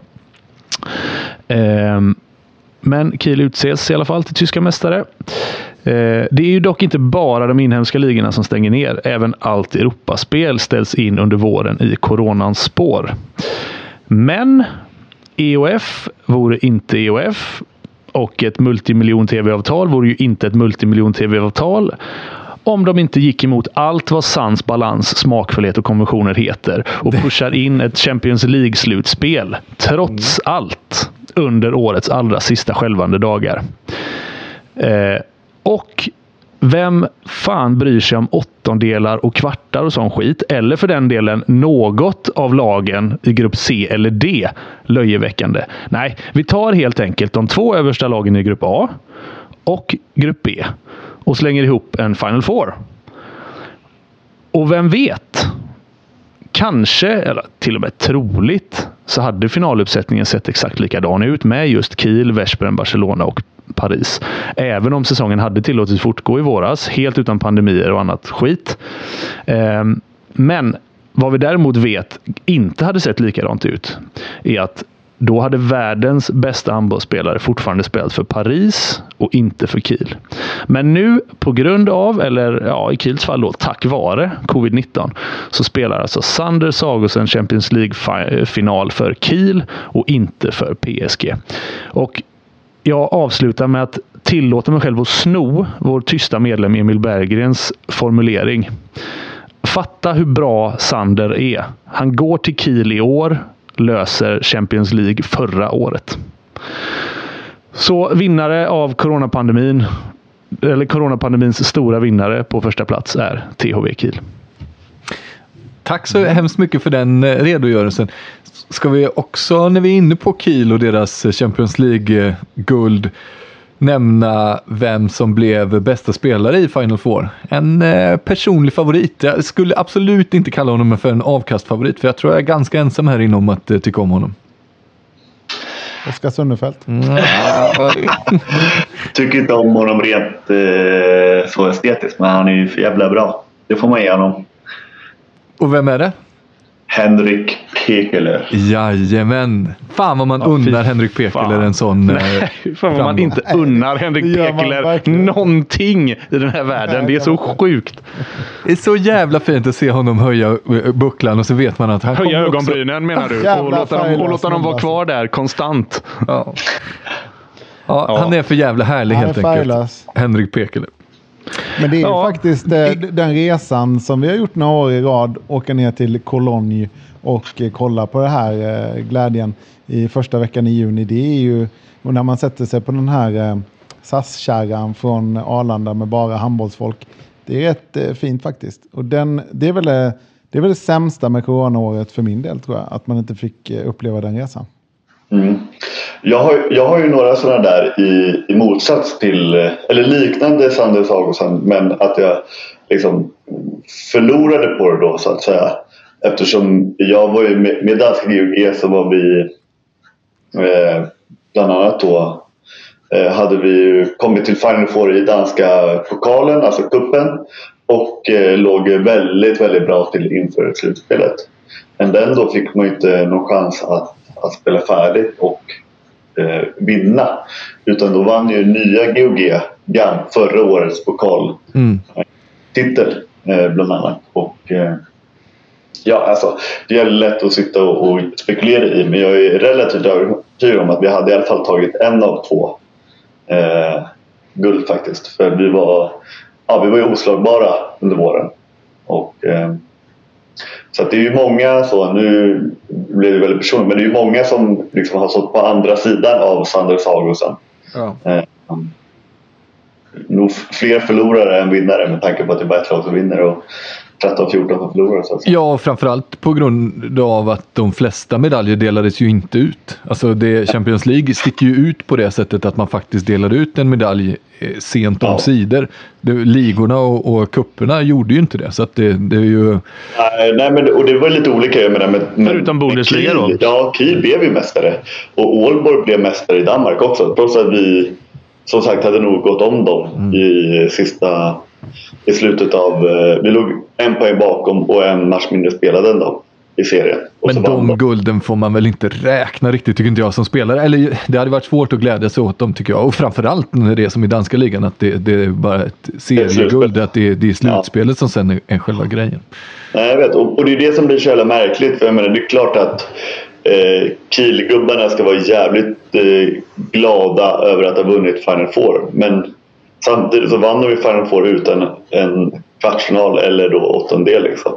Men Kiel utses i alla fall till tyska mästare. Det är ju dock inte bara de inhemska ligorna som stänger ner, även allt Europaspel ställs in under våren i coronans spår. Men EOF vore inte EOF, och ett multimiljon-tv-avtal vore ju inte ett multimiljon-tv-avtal om de inte gick emot allt vad sans, balans, smakfullhet och konventioner heter och pushar in ett Champions League-slutspel trots allt under årets allra sista skälvande dagar. Och vem fan bryr sig om åttondelar och kvartar och sån skit? Eller för den delen något av lagen i grupp C eller D löjeväckande. Nej, vi tar helt enkelt de 2 översta lagen i grupp A och grupp B och slänger ihop en Final Four. Och vem vet? Kanske, eller till och med troligt, så hade finaluppsättningen sett exakt likadan ut med just Kiel, Veszprem, Barcelona och Paris. Även om säsongen hade tillåtits fortgå i våras, helt utan pandemier och annat skit. Men vad vi däremot vet inte hade sett likadant ut är att då hade världens bästa handbollsspelare fortfarande spelat för Paris och inte för Kiel. Men nu på grund av, eller ja, i Kiels fall då, tack vare covid-19, så spelar alltså Sander Sagosen Champions League-final för Kiel och inte för PSG. Och jag avslutar med att tillåta mig själv att sno vår tysta medlem Emil Berggrens formulering. Fatta hur bra Sander är. Han går till Kiel i år, löser Champions League förra året. Så vinnare av coronapandemin, eller coronapandemins stora vinnare på första plats, är THV Kiel. Tack så hemskt mycket för den redogörelsen. Ska vi också, när vi är inne på Kiel och deras Champions League-guld, nämna vem som blev bästa spelare i Final Four? En personlig favorit. Jag skulle absolut inte kalla honom för en avkastfavorit, för jag tror jag är ganska ensam här inom att tycka om honom. Oskar Sundefelt. Tycker inte om honom rent så estetiskt, men han är ju för jävla bra. Det får man ge honom. Och vem är det? Henrik Pekeler. Jajamän. Fan vad man unnar Henrik Pekeler en sån... Nej, fan vad man inte unnar Henrik Pekeler någonting i den här världen. Det är så sjukt. Det är så jävla fint att se honom höja bucklan, och så vet man att han höja ögonbrynen också, menar du? Och låta dem vara kvar där konstant. Ja, han är för jävla härlig helt enkelt. Henrik Pekeler. Men det är ju faktiskt den resan som vi har gjort några år i rad, åka ner till Cologne och kolla på det här glädjen i första veckan i juni. Det är ju, och när man sätter sig på den här SAS-kärran från Arlanda med bara handbollsfolk, det är rätt fint faktiskt. Och det är väl det sämsta med coronaåret för min del, tror jag, att man inte fick uppleva den resan. Mm. Jag har ju några sådana där i motsats till, eller liknande Sander Sagosen, men att jag liksom förlorade på det då, så att säga. Eftersom jag var ju med danska GOG, så var vi bland annat då hade vi ju kommit till Final Four i danska pokalen, alltså kuppen, och låg väldigt, väldigt bra till inför slutspelet. Men den då fick man ju inte någon chans att spela färdigt och vinna, utan då vann ju nya GOG GAM förra årets pokaltitel bland annat, och ja, alltså det är lätt att sitta och spekulera i, men jag är relativt övertygad om att vi hade i alla fall tagit en av 2 guld faktiskt, för vi var ju oslagbara under våren, Och, så att det är ju många så, nu blir det väldigt personligt, men det är ju många som liksom har stått på andra sidan av Sander Sagosen. Ja. Nog fler förlorare än vinnare med tanke på att det är bara ett lag som vinner och 13-14 som förlorar. Så att säga. Ja, framförallt på grund av att de flesta medaljer delades ju inte ut. Alltså Champions League sticker ju ut på det sättet att man faktiskt delade ut en medalj sent om sidor. Ligorna och kupperna gjorde ju inte det. Så att det är ju... Nej, men och det var lite olika. Jag menar, förutom Bundesliga då? Ja, Kiel blev ju mästare. Och Aalborg blev mästare i Danmark också. Trots att vi som sagt hade nog gått om dem i slutet av... Vi låg en poäng bakom och en match mindre spelade ändå i serien. Och men de gulden får man väl inte räkna riktigt, tycker inte jag, som spelare. Eller det hade varit svårt att glädja sig åt dem, tycker jag. Och framförallt när det är som i danska ligan, att det är bara ett serieguld, att det är slutspelet som sen är själva grejen. Nej, jag vet. Och det är det som blir så jävla märkligt. För jag menar, det är klart att Kiel-gubbarna ska vara jävligt glada över att ha vunnit Final Four. Men samtidigt så vann de i Final Four utan en kvartsfinal eller då åttondel liksom.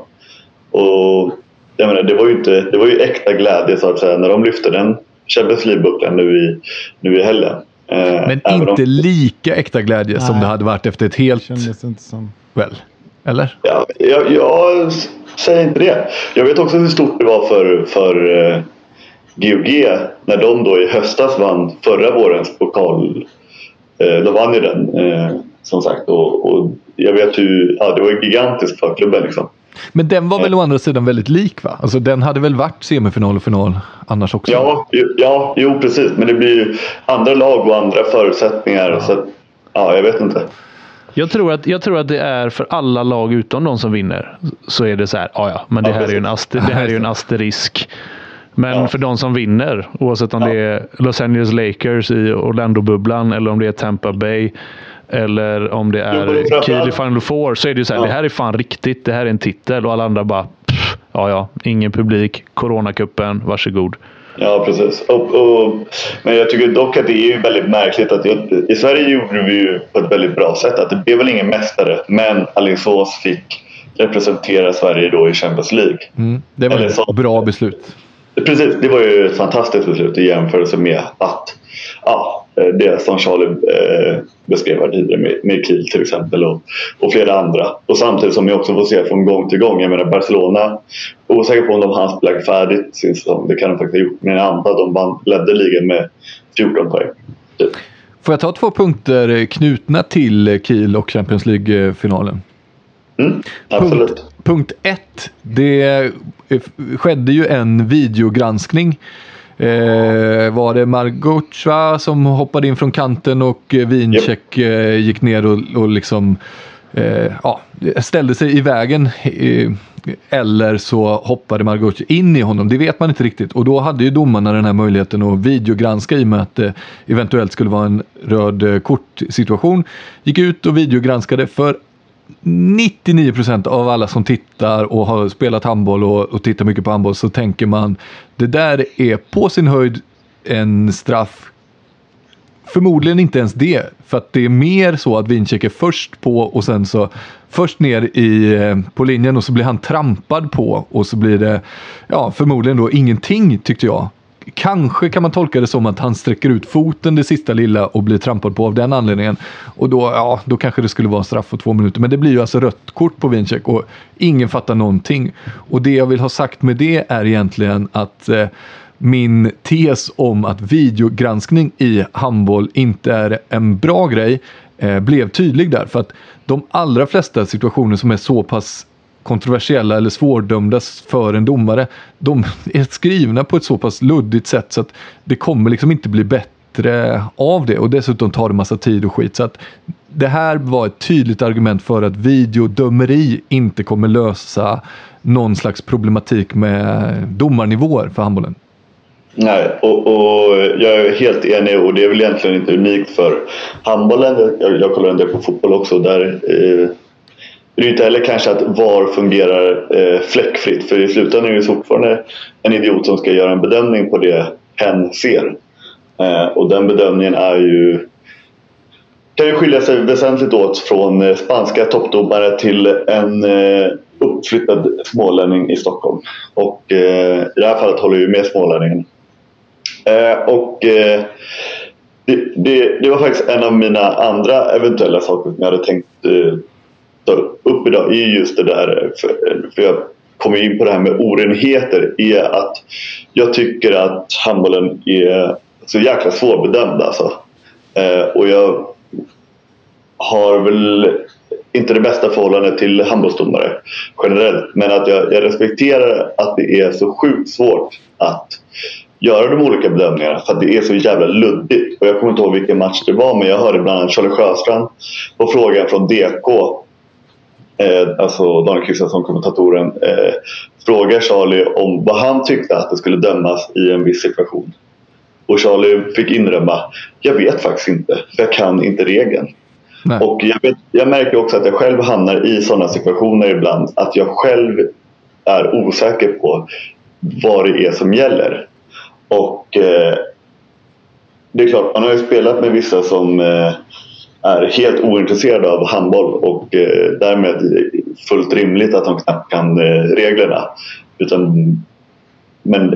Och jag menar, det var ju äkta glädje så att säga när de lyfte den Champions League-bucklan nu i helgen. Men inte lika äkta glädje som det hade varit efter ett helt... Kändes inte som... Väl, eller? Ja, jag säger inte det. Jag vet också hur stort det var för GOG när de då i höstas vann förra vårens pokal. De vann ju den som sagt och jag vet hur det var gigantiskt för klubben liksom. Men den var väl å andra sidan väldigt lik, va? Alltså den hade väl varit semifinal och final annars också? Ja, precis. Men det blir ju andra lag och andra förutsättningar. Ja. Så jag vet inte. Jag tror att det är för alla lag utom de som vinner. Så är det så här, men det här är ju en asterisk. Men för de som vinner, oavsett om det är Los Angeles Lakers i Orlando-bubblan eller om det är Tampa Bay eller om det är Kiel i Final Four, så är det ju så här, det här är fan riktigt, det här är en titel och alla andra bara, ingen publik, Coronacupen, varsågod. Ja, precis. Men jag tycker dock att det är ju väldigt märkligt att i Sverige gjorde vi ju på ett väldigt bra sätt att det blev väl ingen mästare, men Alingsås fick representera Sverige då i Champions League. Det var ett bra beslut. Precis, det var ju ett fantastiskt beslut i jämförelse med att det som Charlie beskrev här tidigare med Kiel till exempel och flera andra. Och samtidigt som jag också får se från gång till gång. Jag menar Barcelona, osäker på om de hann spela färdigt sin säsong. Det kan de faktiskt ha gjort. Men jag antar att de ledde ligan med 14 poäng. Typ. Får jag ta 2 punkter knutna till Kiel och Champions League-finalen? Absolut. Punkt 1. Det skedde ju en videogranskning. Var det Margocza som hoppade in från kanten och Winczek gick ner och liksom ställde sig i vägen, eller så hoppade Margocza in i honom, det vet man inte riktigt, och då hade ju domarna den här möjligheten att videogranska i och med att det eventuellt skulle vara en röd kortsituation. Gick ut och videogranskade. För 99% av alla som tittar och har spelat handboll och tittar mycket på handboll, så tänker man, det där är på sin höjd en straff. Förmodligen inte ens det, för att det är mer så att Winczek är först på och sen så först ner på linjen och så blir han trampad på och så blir det förmodligen då ingenting, tyckte jag. Kanske kan man tolka det som att han sträcker ut foten det sista lilla och blir trampad på av den anledningen. Och då kanske det skulle vara straff på 2 minuter. Men det blir ju alltså rött kort på Winczek och ingen fattar någonting. Och det jag vill ha sagt med det är egentligen att min tes om att videogranskning i handboll inte är en bra grej blev tydlig där. För att de allra flesta situationer som är så pass kontroversiella eller svårdömda för en domare, de är skrivna på ett så pass luddigt sätt så att det kommer liksom inte bli bättre av det, och dessutom tar det massa tid och skit. Så att det här var ett tydligt argument för att videodömeri inte kommer lösa någon slags problematik med domarnivåer för handbollen. Nej, och jag är helt enig, och det är väl egentligen inte unikt för handbollen. Jag kollar en del på fotboll också, där det är inte heller kanske att VAR fungerar fläckfritt, för i slutändan är det fortfarande en idiot som ska göra en bedömning på det hen ser. Och den bedömningen kan ju skilja sig väsentligt åt från spanska toppdomare till en uppflyttad smålänning i Stockholm. Och i det här fallet håller jag ju med smålänningen. Det var faktiskt en av mina andra eventuella saker som jag hade tänkt ta upp idag. Är just det där, för jag kommer in på det här med orenheter, är att jag tycker att handbollen är så jäkla svårbedömd alltså. Och jag har väl inte det bästa förhållandet till handbollsdomare generellt, men att jag respekterar att det är så sjukt svårt att göra de olika bedömningarna för att det är så jävla luddigt. Och jag kommer inte ihåg vilken match det var, men jag hörde bland annat Charlie Sjöstrand på frågan från DK, alltså Daniel Kristiansson, kommentatoren, frågar Charlie om vad han tyckte att det skulle dömas i en viss situation. Och Charlie fick inrömma, jag vet faktiskt inte, för jag kan inte regeln. Nej. Och jag märker också att jag själv hamnar i sådana situationer ibland, att jag själv är osäker på vad det är som gäller. Och det är klart, man har ju spelat med vissa som är helt ointresserade av handboll och därmed fullt rimligt att de knappt kan reglerna. Men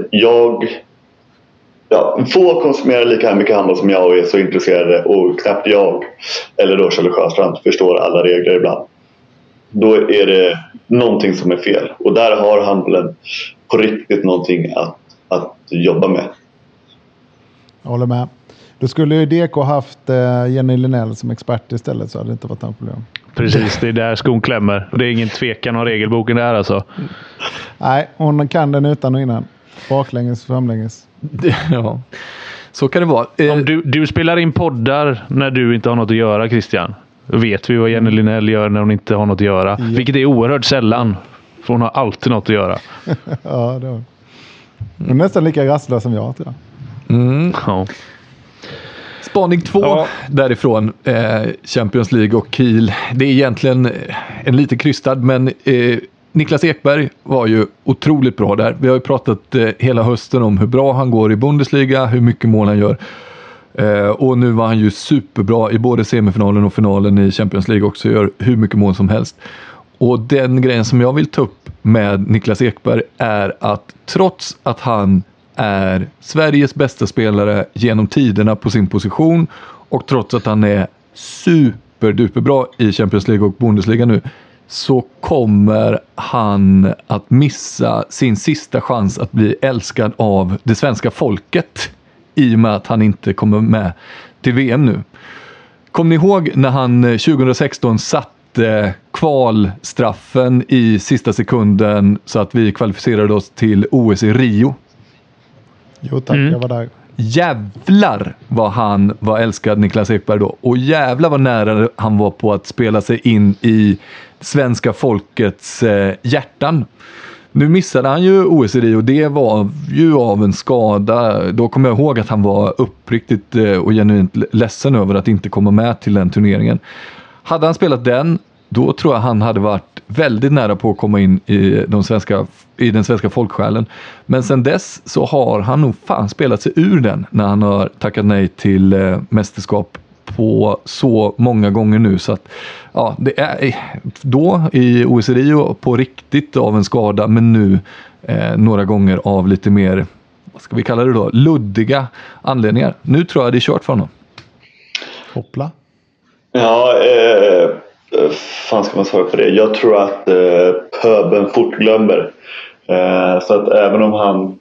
få konsumerar lika mycket handboll som jag och är så intresserade, och knappt jag eller då Charlie Sjöstrand förstår alla regler ibland. Då är det någonting som är fel, och där har handbollen på riktigt någonting att jobba med. Jag håller med. Då skulle ju DK haft Jenny Linell som expert istället, så hade det inte varit något problem. Precis, det är där skon klämmer. Och det är ingen tvekan om regelboken där alltså. Nej, hon kan den utan och innan. Baklänges, framlänges. Ja, så kan det vara. Om du spelar in poddar när du inte har något att göra, Christian. Vet vi vad Jenny Linell gör när hon inte har något att göra. Ja. Vilket är oerhört sällan. För hon har alltid något att göra. Ja, det var. Hon är nästan lika rastlös som jag, tror jag. Ja. Spaning 2 därifrån, Champions League och Kiel. Det är egentligen en lite krystad, men Niklas Ekberg var ju otroligt bra där. Vi har ju pratat hela hösten om hur bra han går i Bundesliga, hur mycket mål han gör. Och nu var han ju superbra i både semifinalen och finalen i Champions League också, gör hur mycket mål som helst. Och den grejen som jag vill ta upp med Niklas Ekberg är att trots att han är Sveriges bästa spelare genom tiderna på sin position, och trots att han är superduperbra i Champions League och Bundesliga nu, så kommer han att missa sin sista chans att bli älskad av det svenska folket i och med att han inte kommer med till VM nu. Kommer ni ihåg när han 2016 satte kvalstraffen i sista sekunden så att vi kvalificerade oss till OS i Rio? Jo tack, jag var där. Jävlar vad han var älskad, Niklas Ekberg då. Och jävlar vad nära han var på att spela sig in i svenska folkets hjärtan. Nu missade han ju OS i Rio, och det var ju av en skada. Då kommer jag ihåg att han var uppriktigt och genuint ledsen över att inte komma med till den turneringen. Hade han spelat den, då tror jag han hade varit väldigt nära på att komma in i den svenska folksjälen. Men sen dess så har han nog fan spelat sig ur den när han har tackat nej till mästerskap på så många gånger nu. Så att ja, det är då i OS Rio på riktigt av en skada, men nu några gånger av lite mer, vad ska vi kalla det då, luddiga anledningar. Nu tror jag det är kört för honom. Hoppla. Ja, fan ska man svara på det? Jag tror att pöben fortglömmer. Så att även om han...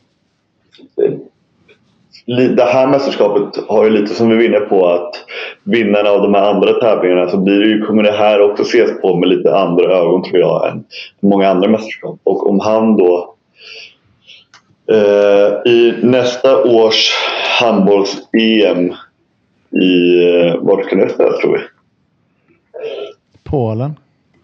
Det här mästerskapet har ju lite som vi vinner på att vinnarna av de här andra tävlingarna, så kommer det här också ses på med lite andra ögon, tror jag, än många andra mästerskap. Och om han då i nästa års handbolls-EM i vart kan det ställas, tror vi? Polen.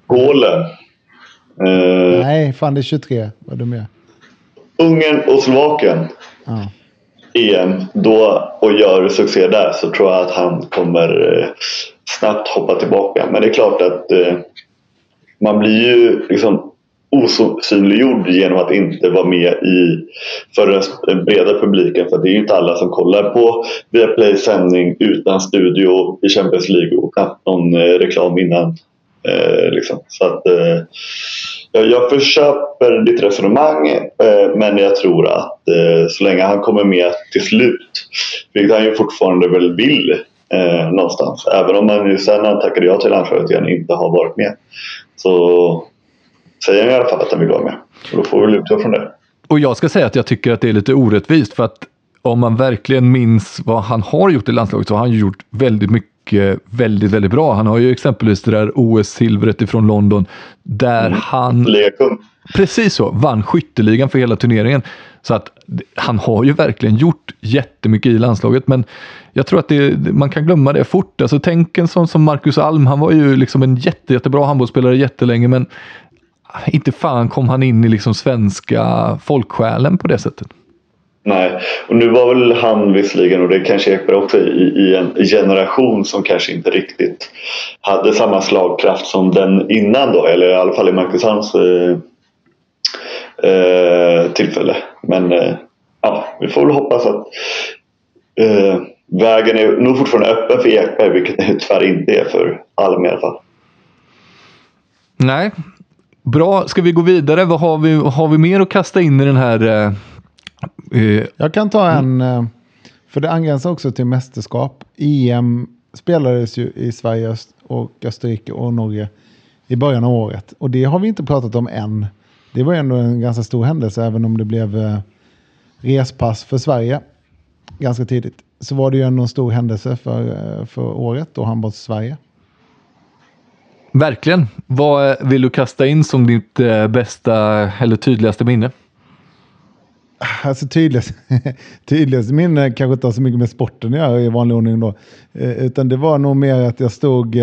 Nej, fan det är 23. Vad är du med? Ungern och Slovakien. Ja. EM då, och gör succé där, så tror jag att han kommer snabbt hoppa tillbaka. Men det är klart att man blir ju liksom osynliggjord genom att inte vara med för den breda publiken, för det är ju inte alla som kollar på Viaplay sändning utan studio i Champions League och knappt någon reklam innan Liksom. Så att jag förköper ditt resonemang, men jag tror att så länge han kommer med till slut, vilket han ju fortfarande väl vill någonstans, även om han ju sen han tackade ja till landslaget igen inte har varit med, så säger han i alla fall att han vill vara med, och då får vi utgå från det. Och jag ska säga att jag tycker att det är lite orättvist, för att om man verkligen minns vad han har gjort i landslaget, så har han ju gjort väldigt mycket väldigt, väldigt bra. Han har ju exempelvis det där OS-silvret ifrån London där han precis så vann skytteligan för hela turneringen. Så att han har ju verkligen gjort jättemycket i landslaget, men jag tror att man kan glömma det fort. Alltså tänk en sån som Marcus Alm, han var ju liksom en jättebra handbollsspelare jättelänge, men inte fan kom han in i liksom svenska folksjälen på det sättet. Nej, och nu var väl han visserligen, och det kanske Ekberg också, i en generation som kanske inte riktigt hade samma slagkraft som den innan då, eller i alla fall i Marcus Alms tillfälle. Men ja, vi får väl hoppas att vägen är nog fortfarande öppen för Ekberg, vilket det tyvärr inte är för Alm i alla fall. Nej, bra. Ska vi gå vidare? Vad har vi mer att kasta in i den här... Jag kan ta en, för det angränsar också till mästerskap. EM spelades ju i Sverige och Österrike och Norge i början av året. Och det har vi inte pratat om än. Det var ändå en ganska stor händelse, även om det blev respass för Sverige ganska tidigt. Så var det ju ändå en stor händelse för året och handbolls Sverige. Verkligen. Vad vill du kasta in som ditt bästa eller tydligaste minne? Alltså tydligaste minne kanske inte har så mycket med sporten jag i vanlig ordning då. Utan det var nog mer att jag stod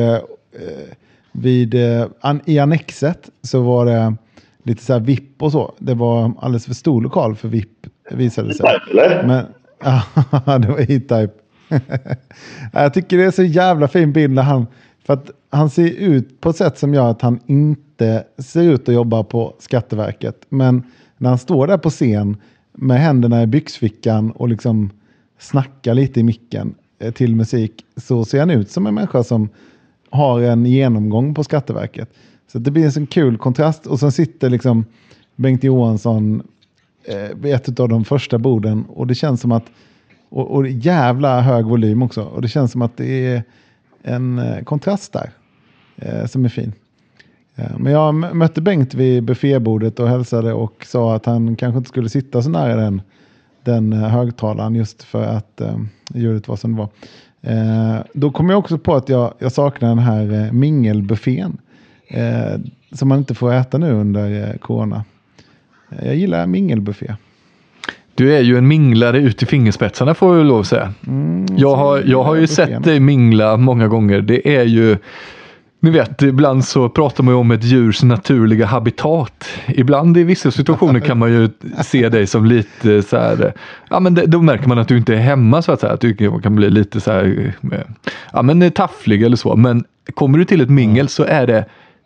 i annexet, så var det lite så här VIP och så. Det var alldeles för stor lokal för VIP, visade sig. Men det var E-Type. Jag tycker det är så jävla fin bild när för att han ser ut på ett sätt som gör att han inte ser ut att jobba på Skatteverket. Men när han står där på scen med händerna i byxfickan och liksom snackar lite i micken till musik, så ser han ut som en människa som har en genomgång på Skatteverket. Så det blir en sån kul kontrast. Och sen sitter liksom Bengt Johansson vid ett av de första borden, och det känns som att och jävla hög volym också, och det känns som att det är en kontrast där som är fin. Men jag mötte Bengt vid buffébordet och hälsade och sa att han kanske inte skulle sitta så nära den högtalaren, just för att ljudet var som det var. Då kom jag också på att jag saknar den här mingelbuffén som man inte får äta nu under corona. Jag gillar mingelbuffé. Du är ju en minglare ut i fingerspetsarna, får jag lov att säga. Jag har ju sett dig mingla många gånger. Det är ju, ni vet, ibland så pratar man ju om ett djurs naturliga habitat. Ibland i vissa situationer kan man ju se dig som lite så här, ja men då märker man att du inte är hemma, så att säga. Att du kan bli lite så här, ja men tafflig eller så. Men kommer du till ett mingel så är det,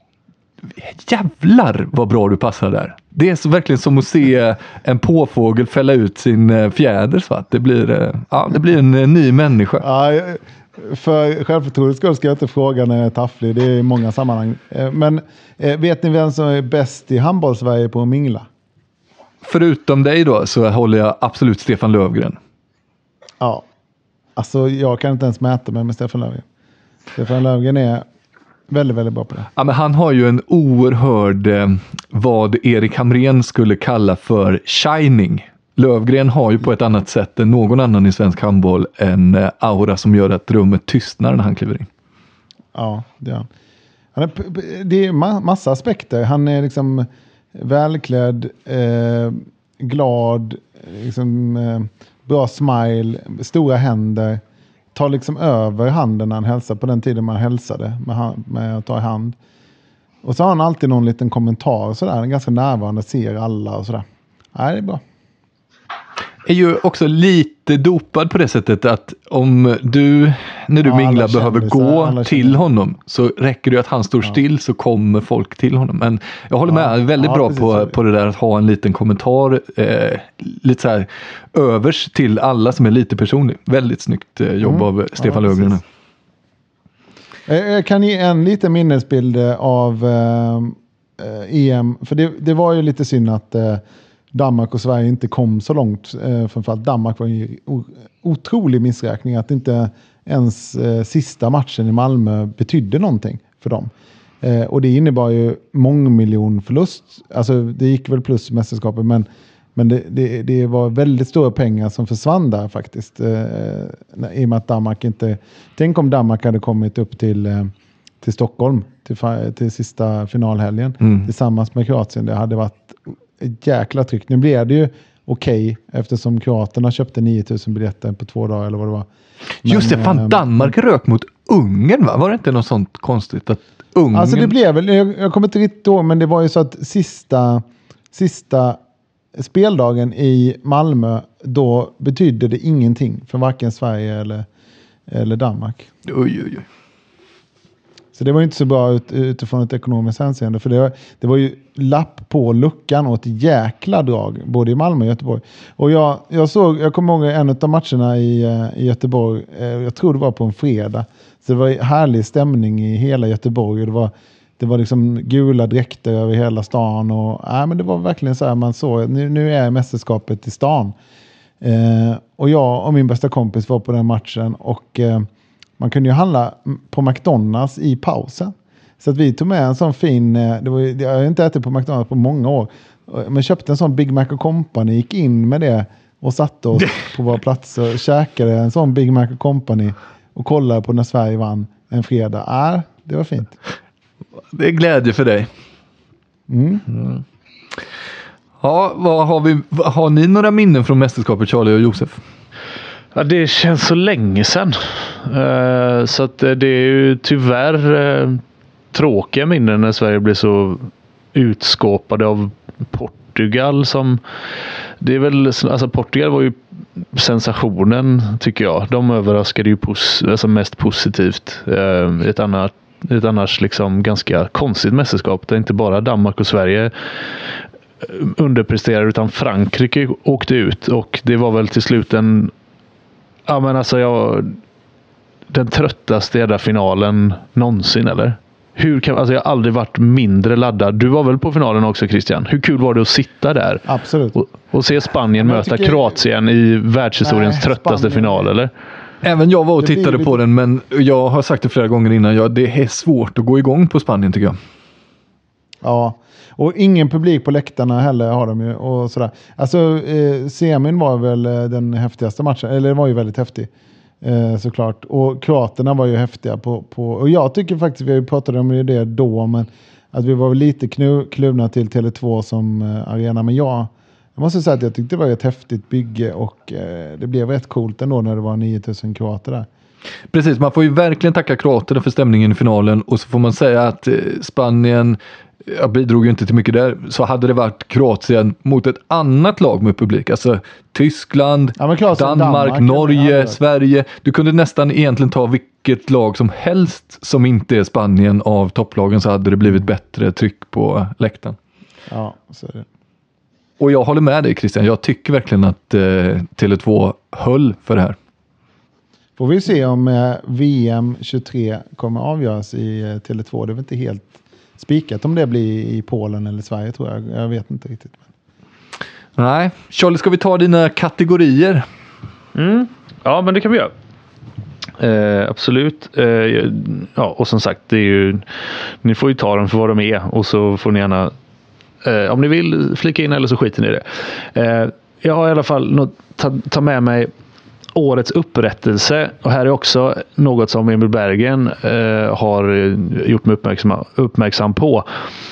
jävlar vad bra du passar där. Det är så verkligen som att se en påfågel fälla ut sin fjäder, så att det blir en ny människa. Ja, för självförtroende ska jag inte fråga när jag är tafflig. Det är i många sammanhang. Men vet ni vem som är bäst i handbollssverige på att mingla? Förutom dig då, så håller jag absolut Stefan Löfgren. Ja, alltså jag kan inte ens mäta mig med Stefan Löfgren. Stefan Löfgren är väldigt, väldigt bra på det. Ja, men han har ju en oerhörd, vad Erik Hamrén skulle kalla för shining. Löfgren har ju på ett annat sätt än någon annan i svensk handboll en aura som gör att rummet tystnar när han kliver in. Ja, det är han. Det är massa aspekter. Han är liksom välklädd, glad, liksom, bra smile, stora händer. Tar liksom över handen när han hälsar, på den tiden man hälsade med att ta i hand. Och så har han alltid någon liten kommentar sådär, han är ganska närvarande, ser alla och sådär. Nej, det är bra. Är ju också lite dopad på det sättet att om du, när du minglar, behöver gå till honom, så räcker det att han står still, så kommer folk till honom. Men jag håller med, väldigt bra på det där att ha en liten kommentar, lite så här övers till alla som är lite personlig. Väldigt snyggt jobb av Stefan Löfgren. Jag kan ge en liten minnesbild av EM. För det var ju lite synd att Danmark och Sverige inte kom så långt. Framförallt Danmark var ju otrolig missräkning. Att inte ens sista matchen i Malmö betydde någonting för dem. Och det innebar ju mångmiljonförlust. Alltså det gick väl plus i mästerskapet. Men det var väldigt stora pengar som försvann där faktiskt. I och med att Danmark inte... Tänk om Danmark hade kommit upp till Stockholm till sista finalhelgen. Tillsammans med Kroatien. Det hade varit ett jäkla tryck. Nu blev det ju okej, eftersom kroaterna köpte 9000 biljetter på 2 dagar eller vad det var. Just det, fan Danmark rök mot Ungern, va? Var det inte något sånt konstigt att Ungern... Alltså det blev väl, jag kommer inte riktigt ihåg, men det var ju så att sista speldagen i Malmö, då betydde det ingenting för varken Sverige eller Danmark. Oj. Så det var inte så bra utifrån ett ekonomiskt hänseende. För det var ju lapp på luckan och ett jäkla drag. Både i Malmö och Göteborg. Och jag kommer ihåg en av matcherna i Göteborg. Jag tror det var på en fredag. Så det var härlig stämning i hela Göteborg. Och det var liksom gula dräkter över hela stan. Men det var verkligen så här man såg. Nu är mästerskapet i stan. Och jag och min bästa kompis var på den matchen. Och... man kunde ju handla på McDonalds i pausen. Så att vi tog med en sån fin... jag har inte ätit på McDonalds på många år. Men köpte en sån Big Mac & Company. Gick in med det och satte oss på våra platser. Och en sån Big Mac & Company. Och kollade på när Sverige vann en fredag. Det var fint. Det är glädje för dig. Ja, har ni några minnen från mästerskapet, Charlie och Josef? Ja, det känns så länge sedan. Så att det är ju tyvärr tråkiga minnen när Sverige blev så utskåpade av Portugal. Det är väl, alltså Portugal var ju sensationen, tycker jag. De överraskade ju mest positivt. Ett annars liksom ganska konstigt mästerskap där inte bara Danmark och Sverige underpresterade utan Frankrike åkte ut. Och det var väl till slut den tröttaste jävla finalen någonsin, eller? Jag har aldrig varit mindre laddad. Du var väl på finalen också, Christian? Hur kul var det att sitta där? Absolut. Och se Spanien möta Kroatien i världshistoriens tröttaste final, eller? Även jag var och tittade på den, men jag har sagt det flera gånger innan. Det är svårt att gå igång på Spanien, tycker jag. Ja, och ingen publik på läktarna heller har de ju. Och sådär. Alltså, semin var väl den häftigaste matchen. Eller det var ju väldigt häftig. Såklart. Och kroaterna var ju häftiga på... Och jag tycker faktiskt, vi pratade om det då, men att vi var lite kluvna till Tele2 som arena. Men jag måste säga att jag tyckte det var ett häftigt bygge och det blev rätt coolt ändå när det var 9000 kroater där. Precis, man får ju verkligen tacka kroaterna för stämningen i finalen, och så får man säga att Spanien... jag bidrog ju inte till mycket där, så hade det varit Kroatien mot ett annat lag med publik, alltså Tyskland, Danmark, Norge, Sverige. Du kunde nästan egentligen ta vilket lag som helst som inte är Spanien av topplagen, så hade det blivit bättre tryck på läktaren. Ja, så är det. Och jag håller med dig, Christian, jag tycker verkligen att Tele2 höll för det här. Får vi se om VM 23 kommer avgöras i Tele2. Det är väl inte helt spikat om det blir i Polen eller Sverige, tror jag. Jag vet inte riktigt. Nej. Charlie, ska vi ta dina kategorier? Ja, men det kan vi göra. Absolut. Ja, och som sagt, det är ju, ni får ju ta dem för vad de är, och så får ni gärna om ni vill flika in eller så skiter ni i det. Jag har i alla fall ta med mig årets upprättelse, och här är också något som Emil Bergen har gjort mig uppmärksam på,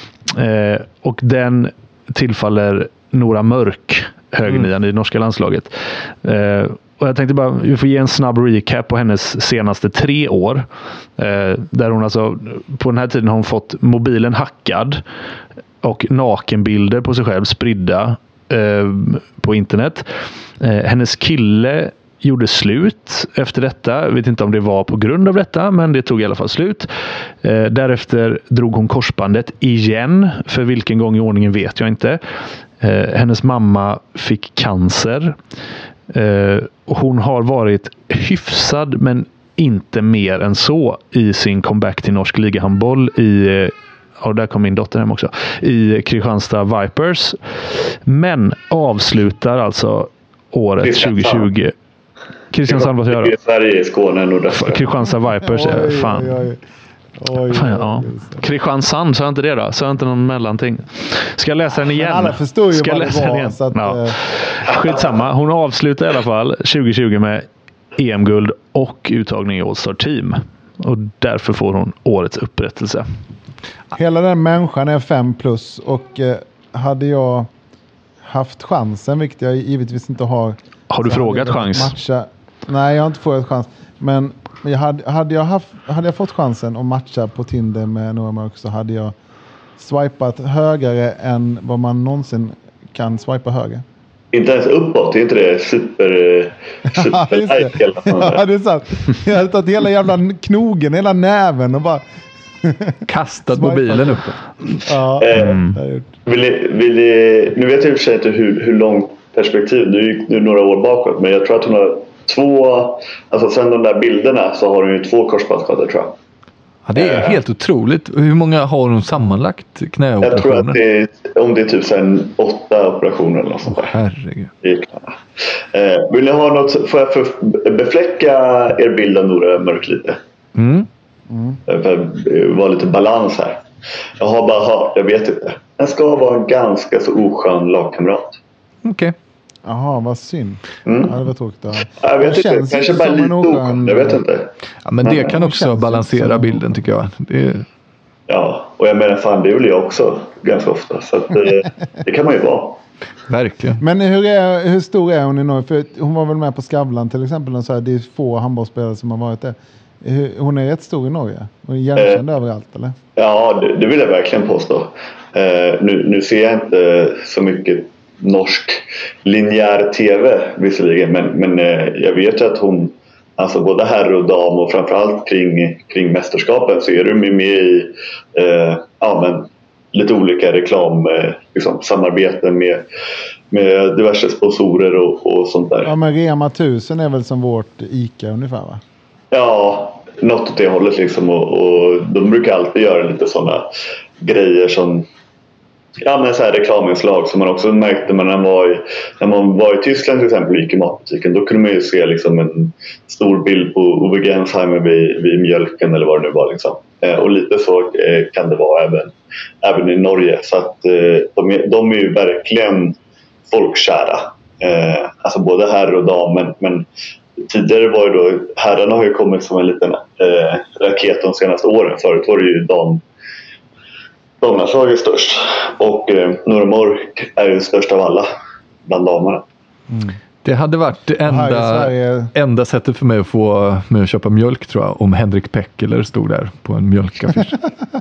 och den tillfaller Nora Mörk, högernian i det norska landslaget. Och jag tänkte bara, vi får ge en snabb recap på hennes senaste 3 år, där hon alltså på den här tiden har hon fått mobilen hackad och nakenbilder på sig själv spridda på internet. Hennes kille gjorde slut efter detta. Jag vet inte om det var på grund av detta, men det tog i alla fall slut. Därefter drog hon korsbandet igen. För vilken gång i ordningen vet jag inte. Hennes mamma fick cancer. Hon har varit hyfsad men inte mer än så i sin comeback till norsk ligahandboll och där kom min dotter hem också, i Kristianstad Vipers. Men avslutar alltså året 2020. Kristiansand, vad säger du? Sverige, Skåne, nordöstra. Kristianstad Vipers, fan. Kristiansand, sa jag inte det då? Sa jag inte någon mellanting? Ska jag läsa den igen? Alla förstår ju vad det var. Så att, skitsamma. Hon avslutar i alla fall 2020 med EM-guld och uttagning i All-Star Team. Och därför får hon årets upprättelse. Hela den människan är 5+. Och hade jag haft chansen, vilket jag givetvis inte har. Har du frågat chans? Matcha. Nej, jag har inte frågat chans. Men hade jag fått chansen att matcha på Tinder med Nora Mörk, så hade jag swipat högre än vad man någonsin kan swipa höger. Inte ens uppåt, är inte det super ja, det är sant. Jag hade tagit hela jävla knogen, hela näven och bara kastat mobilen upp. Ja. Nu vet jag i och för sig inte hur långt perspektiv, det är ju några år bakåt, men jag tror att hon har 2, alltså sen de där bilderna så har hon ju 2 korsbandsskador, tror jag. Ja, det är helt otroligt. Hur många har hon sammanlagt knäoperationer? Jag tror att om det är typ sen 8 operationer eller något sånt där. Herregud. Vill ni ha något, får jag befläcka er bild av Nora Mörk lite? För att vara lite balans här. Jag har bara hört, jag vet inte. Den ska vara en ganska så oskön lagkamrat. Okej. Jaha, vad synd. Ja, det var tråkigt. Jag vet inte, kanske bara lite oskön. Jag vet inte. Ja, men det kan också balansera bilden, tycker jag. Ja, och jag menar fan, det vill jag också ganska ofta. Så att, det kan man ju vara. Verkligen. Men hur stor är hon i Norge? För hon var väl med på Skavlan till exempel. Och så här, det är få handbollsspelare som har varit där. Hon är rätt stor i Norge. Hon är igenkänd överallt, eller? Ja, det vill jag verkligen påstå. Nu ser jag inte så mycket norsk linjär tv visserligen. Men jag vet ju att hon, alltså både herr och dam och framförallt kring mästerskapen, så är de ju med i men lite olika reklam samarbeten med diverse sponsorer och sånt där. Ja, men Rema 1000 är väl som vårt ICA ungefär, va? Ja, något åt det hållet liksom, och de brukar alltid göra lite sådana grejer som men så här reklaminslag som man också märkte när man var i Tyskland till exempel, gick i matbutiken, då kunde man ju se liksom en stor bild på Ove Gensheimer vid mjölken eller vad det nu var liksom. Och lite så kan det vara även i Norge, så att de är ju verkligen folkkära, alltså både herr och dam, men tidigare var ju då, herrarna har ju kommit som en liten raket de senaste åren. Förut var det ju damlandslaget störst. Och Nora Mörk är ju störst av alla bland damerna. Det hade varit det enda sättet för mig att få mig att köpa mjölk, tror jag, om Henrik Peckeler stod där på en mjölkaffisch.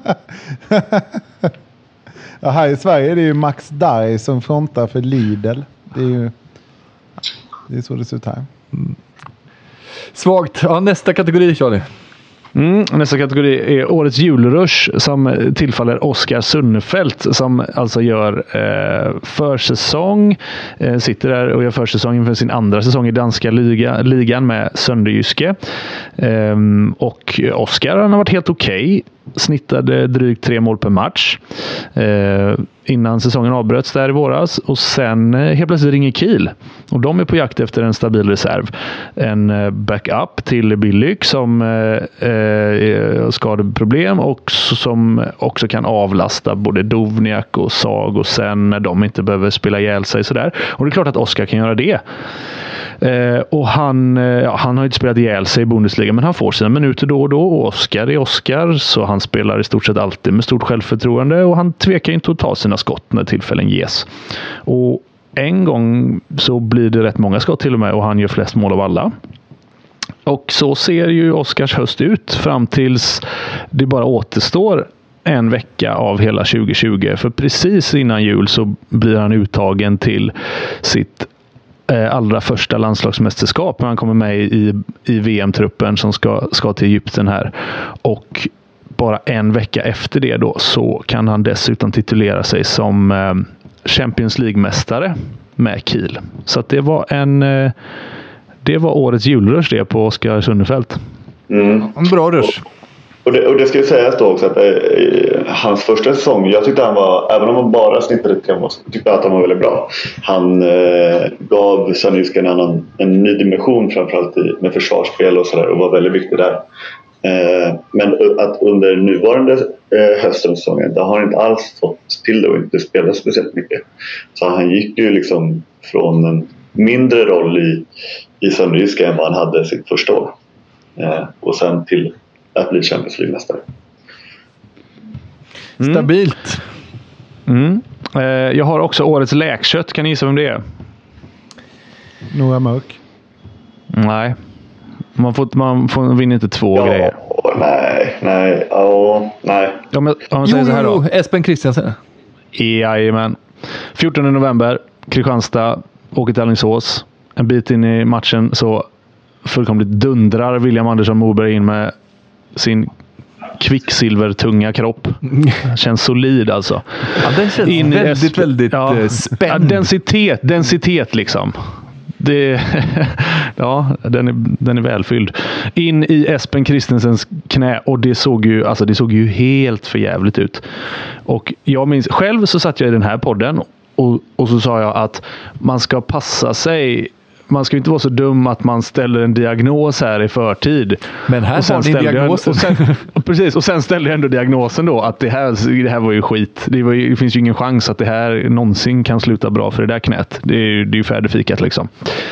Ja, här i Sverige är det ju Max Darj som frontar för Lidl. Det är så det ser ut här. Svagt. Ja, nästa kategori, Charlie. Nästa kategori är årets julrush, som tillfaller Oskar Sundfeldt, som alltså gör försäsong, sitter där och gör försäsongen för sin andra säsong i danska ligan med Sønderjyske. Och Oskar, han har varit helt okej. Snittade drygt 3 mål per match innan säsongen avbröts där i våras, och sen helt plötsligt ringer Kiel och de är på jakt efter en stabil reserv, en backup till Billyk som har skadeproblem och som också kan avlasta både Dovniak och Sag, och sen när de inte behöver spela ihjäl sig sådär, och det är klart att Oskar kan göra det. Och han har ju inte spelat ihjäl sig i Bundesliga, men han får sina minuter då och då, och Oskar är Oskar, så han spelar i stort sett alltid med stort självförtroende, och han tvekar inte att ta sina skott när tillfällen ges. Och en gång så blir det rätt många skott till och med, och han gör flest mål av alla. Och så ser ju Oskars höst ut fram tills det bara återstår en vecka av hela 2020, för precis innan jul så blir han uttagen till sitt allra första landslagsmästerskap, när han kommer med i VM-truppen som ska till Egypten här, och bara en vecka efter det då så kan han dessutom titulera sig som Champions League-mästare med Kiel. Så att det var årets julrush det på Oskar Sundfeldt. En bra rush. Och det ska ju sägas då också att hans första säsong, jag tyckte han var, även om han bara snittade 3 mål, tyckte jag att han var väldigt bra. Han gav Sandviken en ny dimension, framförallt med försvarsspel och sådär, och var väldigt viktig där. Men att under nuvarande höstsäsongen, där har han inte alls fått till det och inte spelat speciellt mycket. Så han gick ju liksom från en mindre roll i Sandviken än vad han hade sitt första år. Och sen till att bli Champions League nästa år. Stabilt. Jag har också årets läkkött. Kan ni gissa vem det är? Noah Mörk. Nej. Man vinner inte 2 grejer. Nej. Om man säger så här då. Espen Christiansen. Jajamän. 14 november. Kristianstad åker till Alingsås. En bit in i matchen så fullkomligt dundrar William Andersson Moberg in med sin kvicksilvertunga kropp. Känns solid alltså. Ja, den känns väldigt spänd. Densitet liksom. Den är välfylld. In i Espen Christensens knä, och det såg ju helt för jävligt ut. Och jag minns själv, så satt jag i den här podden och så sa jag att man ska passa sig. Man ska inte vara så dum att man ställer en diagnos här i förtid. Men här har ni diagnosen. Precis, och sen ställde jag ändå diagnosen då att det här var ju skit. Det finns ju ingen chans att det här någonsin kan sluta bra för det där knät. Det är ju färdigfikat liksom.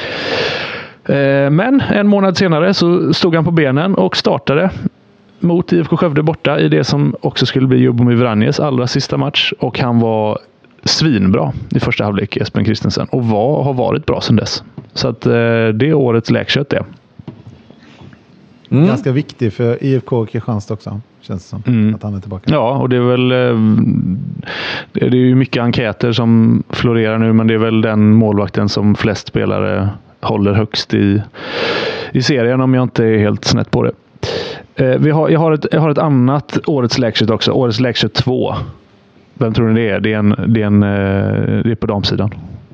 Men en månad senare så stod han på benen och startade mot IFK Skövde borta i det som också skulle bli Jobomir Vranjes allra sista match. Och han var svinbra i första halvlek, Espen Christensen, och har varit bra sedan dess. Så att det är årets läkkött det. Ganska viktig för IFK Kristianstad också, känns det som, att han är tillbaka. Ja, och det är väl det är ju mycket enkäter som florerar nu, men det är väl den målvakten som flest spelare håller högst i serien, om jag inte är helt snett på det. Jag har ett annat årets läkkött också, årets läkkött 2. Vem tror ni det är? Det är på damsidan.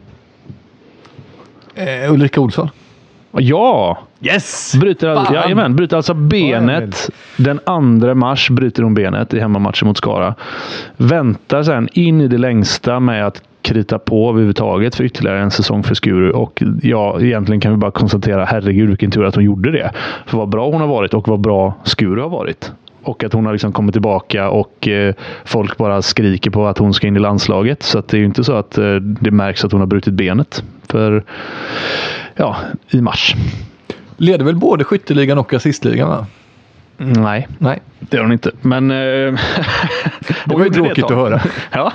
Ulrika Olsson. Ja! Yes! Bryter alltså benet. Den 2 mars bryter hon benet i hemmamatchen mot Skara. Väntar sen in i det längsta med att krita på överhuvudtaget för ytterligare en säsong för Skuru. Och ja, egentligen kan vi bara konstatera, herregud vilken tur att hon gjorde det. För vad bra hon har varit och vad bra Skuru har varit. Och att hon har liksom kommit tillbaka och folk bara skriker på att hon ska in i landslaget. Så att det är ju inte så att det märks att hon har brutit benet i mars. Leder väl både skytteligan och assistligan, va? Nej, det är hon inte. Men det var ju tråkigt att höra. Ja.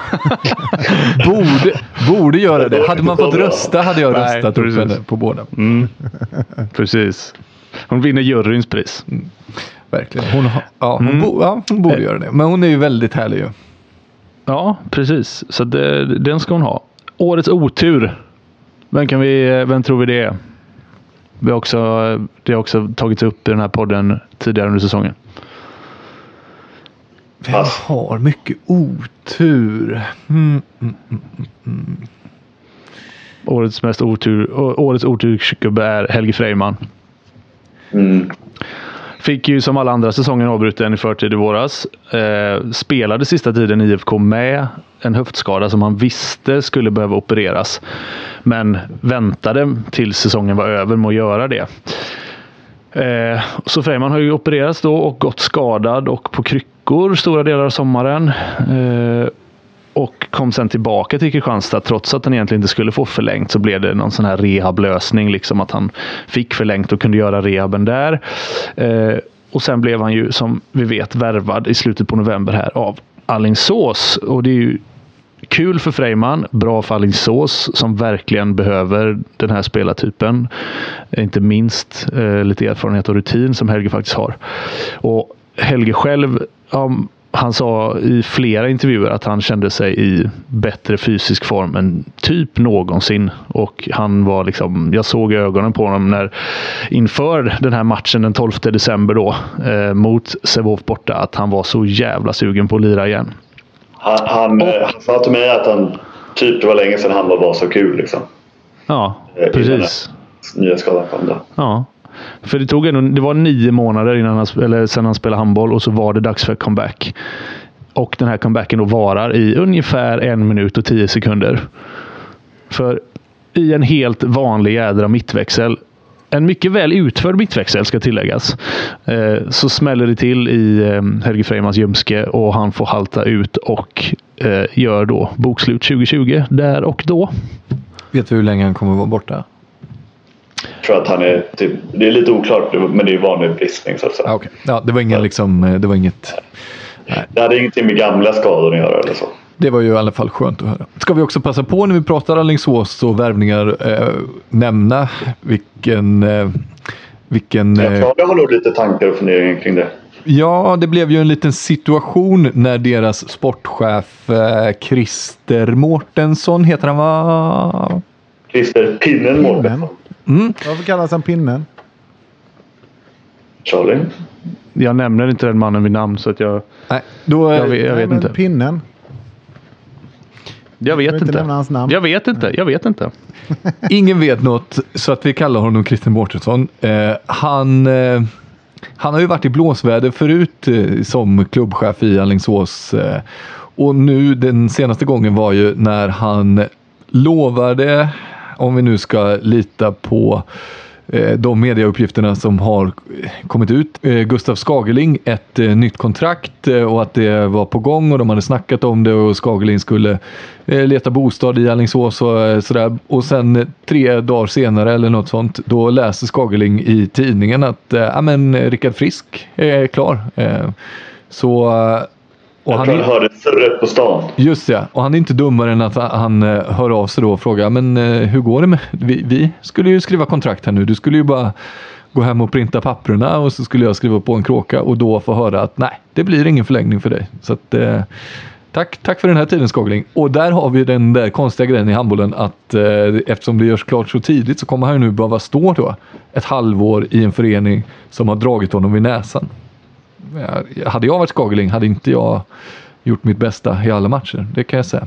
borde göra det. Hade man fått rösta hade jag röstat upp henne på båda. Precis. Hon vinner juryns pris. Verkligen. Hon borde göra det. Men hon är ju väldigt härlig ju. Ja, precis. Så den ska hon ha. Årets otur. Vem tror vi det är? Det har också tagits upp i den här podden tidigare under säsongen. Vem har mycket otur? Årets otursgubbe är Helge Freiman. Fick ju som alla andra säsonger avbruten i förtid i våras. Spelade sista tiden i IFK med en höftskada som han visste skulle behöva opereras. Men väntade till säsongen var över med att göra det. Så Freiman har ju opererats då och gått skadad och på kryckor stora delar av sommaren. Och kom sen tillbaka till Kristianstad trots att han egentligen inte skulle få förlängt, så blev det någon sån här rehablösning liksom, att han fick förlängt och kunde göra rehaben där. Och sen blev han ju, som vi vet, värvad i slutet på november här av Alingsås, och det är ju kul för Freiman, bra för Alingsås som verkligen behöver den här spelartypen, inte minst lite erfarenhet och rutin som Helge faktiskt har. Och Helge själv, han sa i flera intervjuer att han kände sig i bättre fysisk form än typ någonsin. Och han var liksom, jag såg i ögonen på honom när inför den här matchen den 12 december då mot Sävehof borta, att han var så jävla sugen på att lira igen. Han sa till mig att han typ, det var länge sedan han var så kul liksom. Ja, precis. Nya skadan kom då. Ja. För det var 9 månader sedan han spelade handboll och så var det dags för comeback. Och den här comebacken då varar i ungefär 1 minut och 10 sekunder. För i en helt vanlig jädra mittväxel, en mycket väl utförd mittväxel ska tilläggas, så smäller det till i Helge Freimans ljumske och han får halta ut och gör då bokslut 2020 där och då. Vet du hur länge han kommer att vara borta? Jag tror att han är typ, det är lite oklart, men det är vanlig bristning så att säga. Okay. Ja, det var ingen det var inget. Nej. Det hade ingenting med gamla skador att göra eller så. Det var ju i alla fall skönt att höra. Ska vi också passa på när vi pratar Alingsås och värvningar nämna vilken jag har nog lite tankar och funderingar kring det. Ja, det blev ju en liten situation när deras sportchef Christer Mårtensson heter han, va? Christer Pinnen Mårtensson. Varför kallas han Pinnen? Charlie? Jag nämner inte den mannen vid namn så att jag... Nej, då, jag vet inte. Pinnen? Jag vet inte. Hans namn. Jag vet inte. Ingen vet något, så att vi kallar honom Christer Mårtensson. Han har ju varit i blåsväder förut som klubbchef i Alingsås. Och nu den senaste gången var ju när han lovade, om vi nu ska lita på de mediauppgifterna som har kommit ut, Gustav Skagerling ett nytt kontrakt och att det var på gång och de hade snackat om det och Skagerling skulle leta bostad i Alingsås och sådär. Och sen 3 dagar senare eller något sånt, då läste Skagerling i tidningen att Rickard Frisk är klar. Och han hörde surret på stan. Just det, och han är inte dummare än att han hör av sig då och frågar, men hur går det med... Vi skulle ju skriva kontrakt här nu. Du skulle ju bara gå hem och printa papperna och så skulle jag skriva på en kråka och då få höra att nej, det blir ingen förlängning för dig. Så att, tack för den här tiden, Skagling. Och där har vi den där konstiga grejen i handbollen att eftersom det görs klart så tidigt så kommer han nu behöva stå då ett halvår i en förening som har dragit honom vid näsan. Hade jag varit Skagerling hade inte jag gjort mitt bästa i alla matcher. Det kan jag säga.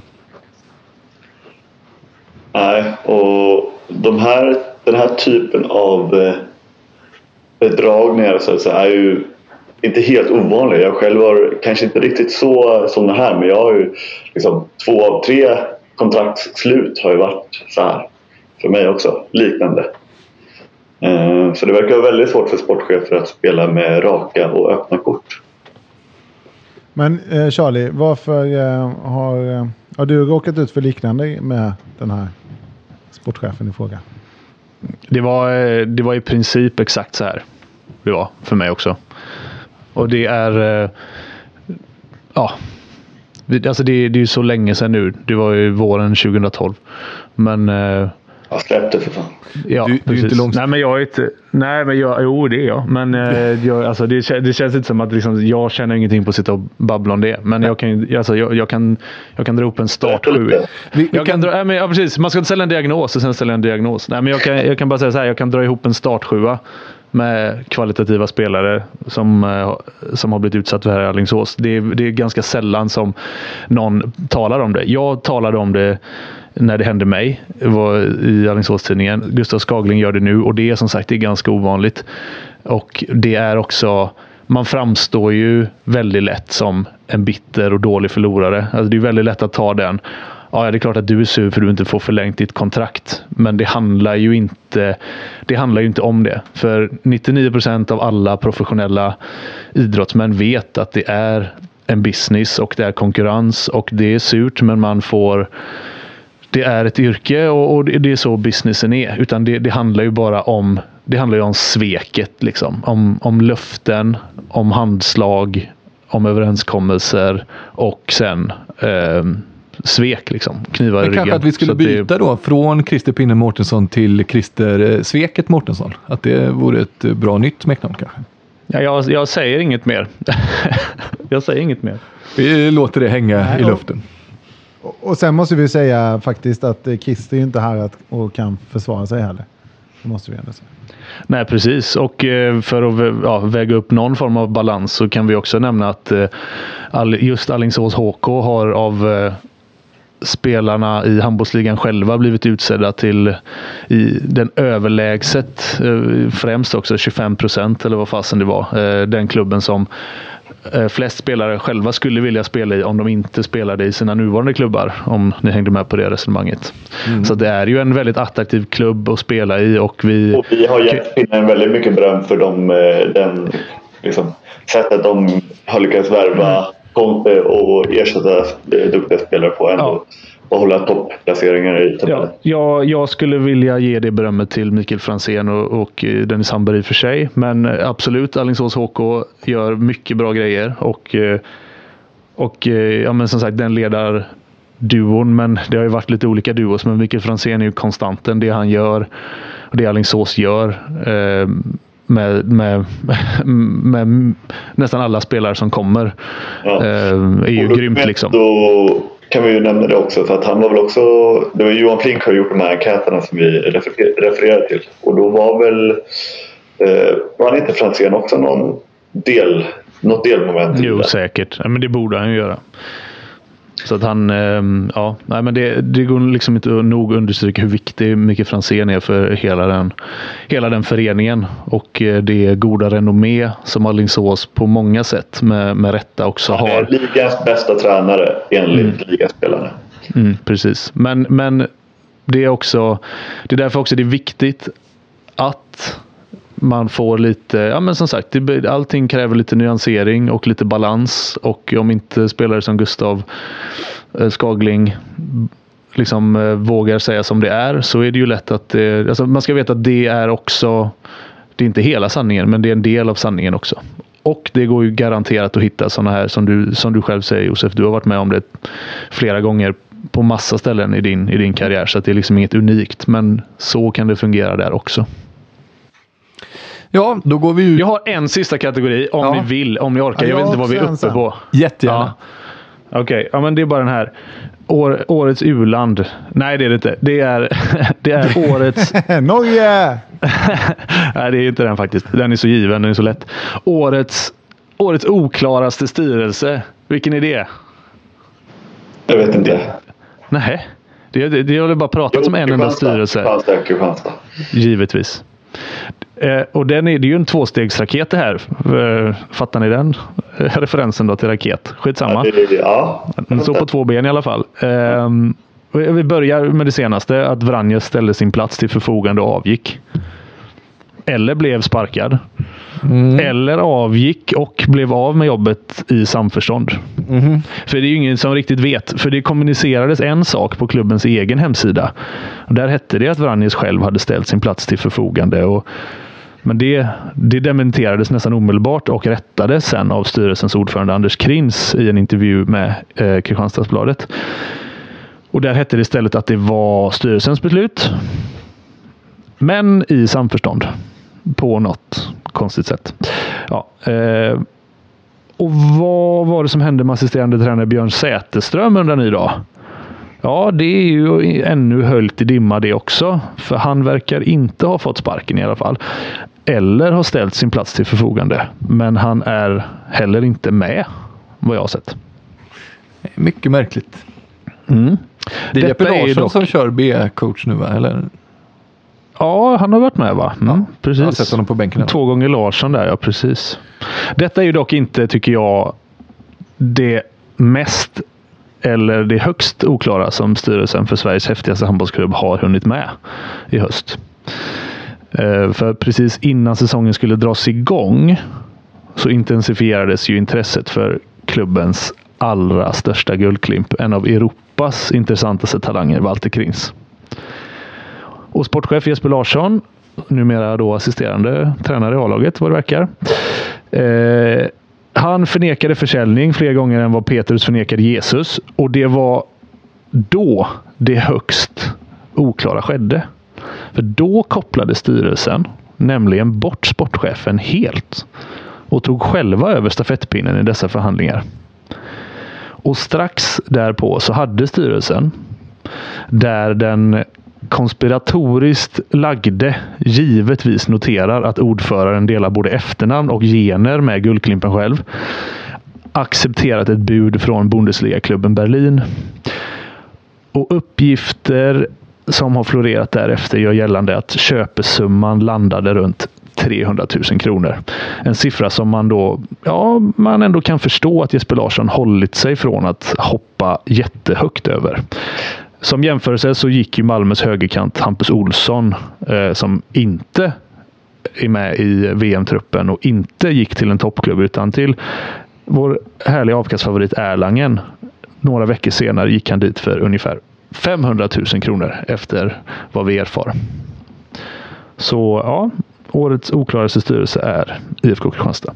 Nej, och den här typen av bedragningar så att säga, är ju inte helt ovanliga. Jag själv har kanske inte riktigt så som det här, men jag har ju liksom 2 av 3 kontraktsslut har ju varit så här för mig också, liknande. Så det verkar väldigt svårt för sportchefer att spela med raka och öppna kort. Men Charlie, varför har du råkat ut för liknande med den här sportchefen i fråga? Det var i princip exakt så här. Det var för mig också. Och det är alltså det är ju så länge sedan nu. Det var ju våren 2012. Men jag släppte för fan. Ja, du är inte långt. Nej, men jag är inte... Nej, men jo, det är jag. Men alltså, det känns inte som att liksom, jag känner ingenting på att sitta och babbla om det. Men jag kan dra upp en startsju. Precis. Man ska inte ställa en diagnos och sen ställa en diagnos. Nej, men jag kan bara säga så här. Jag kan dra ihop en startsjua med kvalitativa spelare som har blivit utsatt för det här i Alingsås. Det är ganska sällan som någon talar om det. Jag talade om det när det hände mig. Det var i Alingsås-tidningen. Gustav Skagling gör det nu och det är som sagt det är ganska ovanligt. Och det är också, man framstår ju väldigt lätt som en bitter och dålig förlorare. Alltså det är väldigt lätt att ta den. Ja, det är klart att du är sur för du inte får förlängt ditt kontrakt. Men det handlar ju inte om det. För 99% av alla professionella idrottsmän vet att det är en business och det är konkurrens och det är surt, men man får... Det är ett yrke och det är så businessen är. Utan det handlar ju bara om... Det handlar ju om sveket liksom. Om löften, om handslag, om överenskommelser och sen svek liksom. Knivar i ryggen. Kanske att vi skulle byta då från Christer Pinnen Mårtensson till Christer Sveket Mårtensson. Att det vore ett bra nytt smeknamn kanske. Ja, jag säger inget mer. Jag säger inget mer. Vi låter det hänga i luften. Och sen måste vi säga faktiskt att Christer är inte här och kan försvara sig heller. Det måste vi ändå säga. Nej, precis. Och för att väga upp någon form av balans så kan vi också nämna att just Alingsås HK har spelarna i handbollsligan själva blivit utsedda till i den överlägset, främst också 25% eller vad fasen det var, den klubben som flest spelare själva skulle vilja spela i om de inte spelade i sina nuvarande klubbar, om ni hängde med på det resonemanget. Så det är ju en väldigt attraktiv klubb att spela i, och vi har gett finnen väldigt mycket beröm för den liksom, sättet de har lyckats värva och ersätta duktiga spelare på ändå. Och hålla toppplaceringar i tabellen. Ja, jag skulle vilja ge det berömmet till Mikael Franzén och Dennis Hamberg i för sig. Men absolut, Alingsås HK gör mycket bra grejer. Och ja, men som sagt, den ledarduon. Men det har ju varit lite olika duos. Men Mikael Franzén är ju konstanten. Det han gör och det Alingsås gör med nästan alla spelare som kommer är ju grymt liksom. Kan vi ju nämna det också, för att han var väl också, det var Johan Flink har gjort de här enkäterna som vi refererar till, och då var väl var han inte Franzén också något delmoment? Jo, säkert. Ja, men det borde han ju göra. Så att han, nej, men det går liksom inte att nog understryka hur viktig Mikael Franzén är för hela den föreningen, och det goda renommé som Alingsås på många sätt med rätta också har. Han är ligans bästa tränare enligt ligaspelarna. Precis. Men det är därför också det är viktigt att man får lite, ja men som sagt, allting kräver lite nyansering och lite balans, och om inte spelare som Gustav Skagling liksom vågar säga som det är, så är det ju lätt att alltså man ska veta att det är också, det är inte hela sanningen, men det är en del av sanningen också. Och det går ju garanterat att hitta sådana här som du själv säger, Josef, du har varit med om det flera gånger på massa ställen i din karriär, så att det är liksom inget unikt, men så kan det fungera där också. Ja, då går vi ut. Jag har en sista kategori om ni vill, om ni orkar. Jag vet inte vad vi är uppe på. Jättegärna. Ja. Okej, ja, men det är bara den här. Årets u-land. Nej, det är det inte. Det är årets... Norge! Nej, det är inte den faktiskt. Den är så given, den är så lätt. Årets oklaraste styrelse. Vilken är det? Jag vet inte. Nej, det har bara pratat om en enda styrelse. Kristianstad. Givetvis. Och det är ju en tvåstegsraket det här. Fattar ni den referensen då till raket? Skitsamma. Den står på 2 ben i alla fall. Vi börjar med det senaste. Att Vranjes ställde sin plats till förfogande och avgick. Eller blev sparkad. Eller avgick och blev av med jobbet i samförstånd. För det är ju ingen som riktigt vet. För det kommunicerades en sak på klubbens egen hemsida. Och där hette det att Vranjes själv hade ställt sin plats till förfogande. Men det dementerades nästan omedelbart och rättades sen av styrelsens ordförande Anders Krins i en intervju med Kristianstadsbladet. Och där hette det istället att det var styrelsens beslut. Men i samförstånd. På något konstigt sätt. Ja, och vad var det som hände med assisterande tränare Björn Säterström under ny dag? Ja, det är ju ännu höljt i dimma det också. För han verkar inte ha fått sparken i alla fall. Eller har ställt sin plats till förfogande. Men han är heller inte med, vad jag har sett. Mycket märkligt. Det är Jeppe Larsson som kör B-coach nu, va? Eller? Ja, han har varit med, va? Precis. Jag har sett honom på bänken. 2 gånger Larsson där, ja, precis. Detta är ju dock inte, tycker jag, det mest eller det högst oklara som styrelsen för Sveriges häftigaste handbollsklubb har hunnit med i höst. För precis innan säsongen skulle dras igång så intensifierades ju intresset för klubbens allra största guldklimp. En av Europas intressantaste talanger, Walter Krins. Och sportchef Jesper Larsson, numera då assisterande tränare i A-laget vad det verkar. Han förnekade försäljning fler gånger än vad Petrus förnekade Jesus. Och det var då det högst oklara skedde. För då kopplade styrelsen nämligen bort sportchefen helt. Och tog själva över stafettpinnen i dessa förhandlingar. Och strax därpå så hade styrelsen, där den konspiratoriskt lagde givetvis noterar att ordföranden delar både efternamn och gener med guldklimpen själv, accepterat ett bud från Bundesliga-klubben Berlin. Och uppgifter som har florerat därefter gör gällande att köpesumman landade runt 300 000 kronor. En siffra som man ändå kan förstå att Jesper Larsson hållit sig från att hoppa jättehögt över. Som jämförelse så gick ju Malmös högerkant Hampus Olsson som inte är med i VM-truppen och inte gick till en toppklubb utan till vår härliga avkastfavorit Erlangen. Några veckor senare gick han dit för ungefär 500 000 kronor efter vad vi erfar. Så ja, årets oklaraste styrelse är IFK Kristianstad.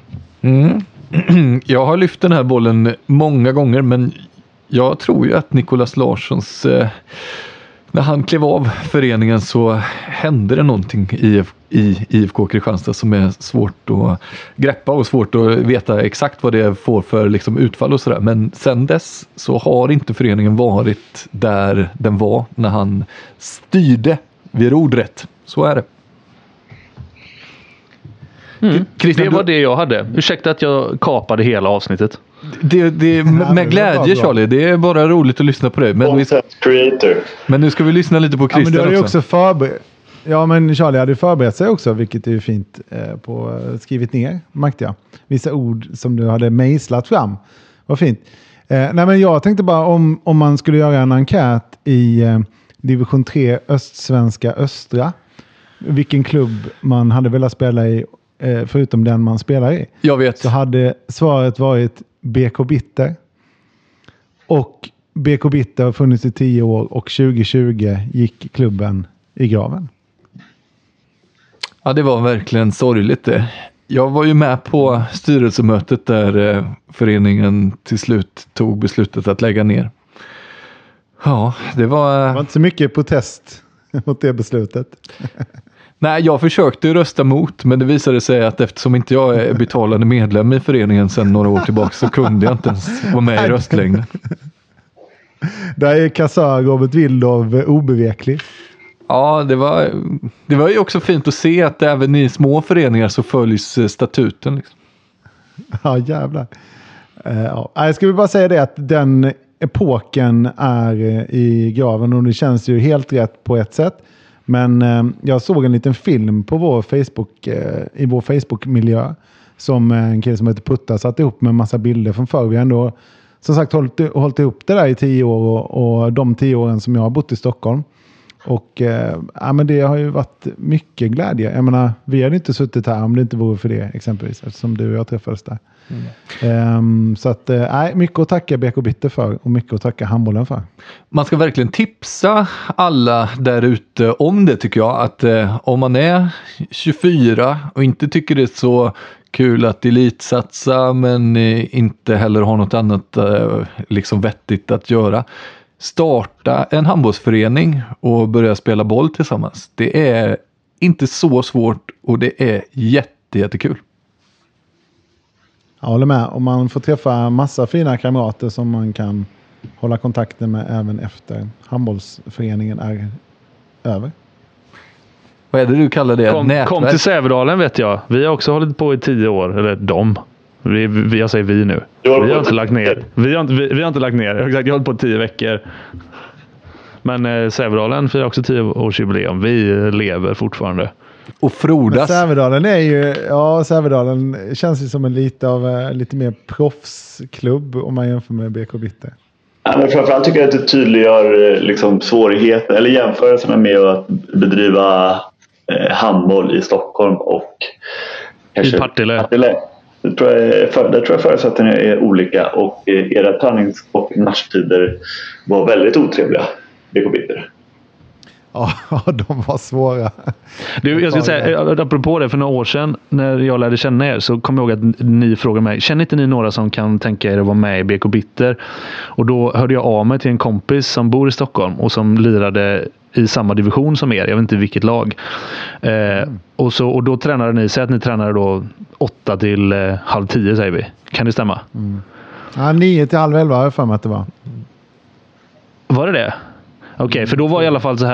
Jag har lyft den här bollen många gånger, men jag tror ju att Nicolas Larssons när han klev av föreningen så hände det någonting i IFK Kristianstad som är svårt att greppa och svårt att veta exakt vad det får för liksom utfall och sådär. Men sen dess så har inte föreningen varit där den var när han styrde vid rodrätt. Så är det. Det var det jag hade. Ursäkta att jag kapade hela avsnittet. Det med glädje, Charlie. Det är bara roligt att lyssna på dig. Men nu ska vi lyssna lite på Christian men du också förberett. Ja, men Charlie hade förberett sig också, vilket är fint på skrivit ner, märkte jag. Vissa ord som du hade mejslat fram. Vad fint. Nej, men jag tänkte bara om man skulle göra en enkät i division 3 Östsvenska Östra. Vilken klubb man hade velat spela i förutom den man spelar i. Jag vet. Så hade svaret varit BK Bitter. Och BK Bitter har funnits i 10 år och 2020 gick klubben i graven. Ja, det var verkligen sorgligt det. Jag var ju med på styrelsemötet där föreningen till slut tog beslutet att lägga ner. Ja, det var inte så mycket protest mot det beslutet. Nej, jag försökte ju rösta mot, men det visade sig att eftersom inte jag är betalande medlem i föreningen sedan några år tillbaka så kunde jag inte ens vara med i röstlängden. Där är kassör Robert Wildov obeveklig. Ja, det var ju också fint att se att även i små föreningar så följs statuten. Liksom. Ja, jävlar. Jag ska bara säga det att den epoken är i graven och det känns ju helt rätt på ett sätt. Men jag såg en liten film på vår Facebook, i vår Facebook-miljö som en kille som heter Putta satt ihop med en massa bilder från förr. Vi har ändå som sagt hållit ihop det där i 10 år och de 10 åren som jag har bott i Stockholm. Och men det har ju varit mycket glädje. Jag menar, vi hade inte suttit här om det inte vore för det exempelvis, eftersom du och jag träffades där. Så att, mycket att tacka BK Bitter för och mycket att tacka handbollen för. Man ska verkligen tipsa alla där ute om det, tycker jag. Att om man är 24 och inte tycker det är så kul att elitsatsa men inte heller har något annat liksom vettigt att göra. Starta en handbollsförening och börja spela boll tillsammans. Det är inte så svårt och det är jättekul. Jag håller med. Och man får träffa massa fina kamrater som man kan hålla kontakten med även efter handbollsföreningen är över. Vad är det du kallar det? Nätverk? Kom till Sävedalen vet jag. Vi har också hållit på i 10 år. Eller de. Jag säger vi nu. Vi har inte lagt ner. Vi har inte lagt ner. Jag har hållit på 10 veckor. Men Sävedalen firar också 10-årsjubileum. Vi lever fortfarande. Och frodas. Sävedalen är ju... Ja, Sävedalen känns ju som en lite mer proffsklubb om man jämför med BK Bitter. Ja, men framförallt tycker jag att det tydliggör liksom svårigheter eller jämförelserna med att bedriva handboll i Stockholm och i Partille. Det tror jag förutsättningarna är olika och era tränings- och matchtider var väldigt otrevliga, BK Bitter. Ja, de var svåra. Du, jag ska säga, apropå det, för några år sedan när jag lärde känna er så kom jag ihåg att ni frågade mig, känner inte ni några som kan tänka er att vara med i BK Bitter? Och då hörde jag av mig till en kompis som bor i Stockholm och som lirade i samma division som er, jag vet inte vilket lag. Och då tränade ni, säg att ni tränade då 8 till 9:30 säger vi. Kan det stämma? Ja, 9 till 10:30 har jag för mig att det var. Var det det? Okej, för då var i alla fall så här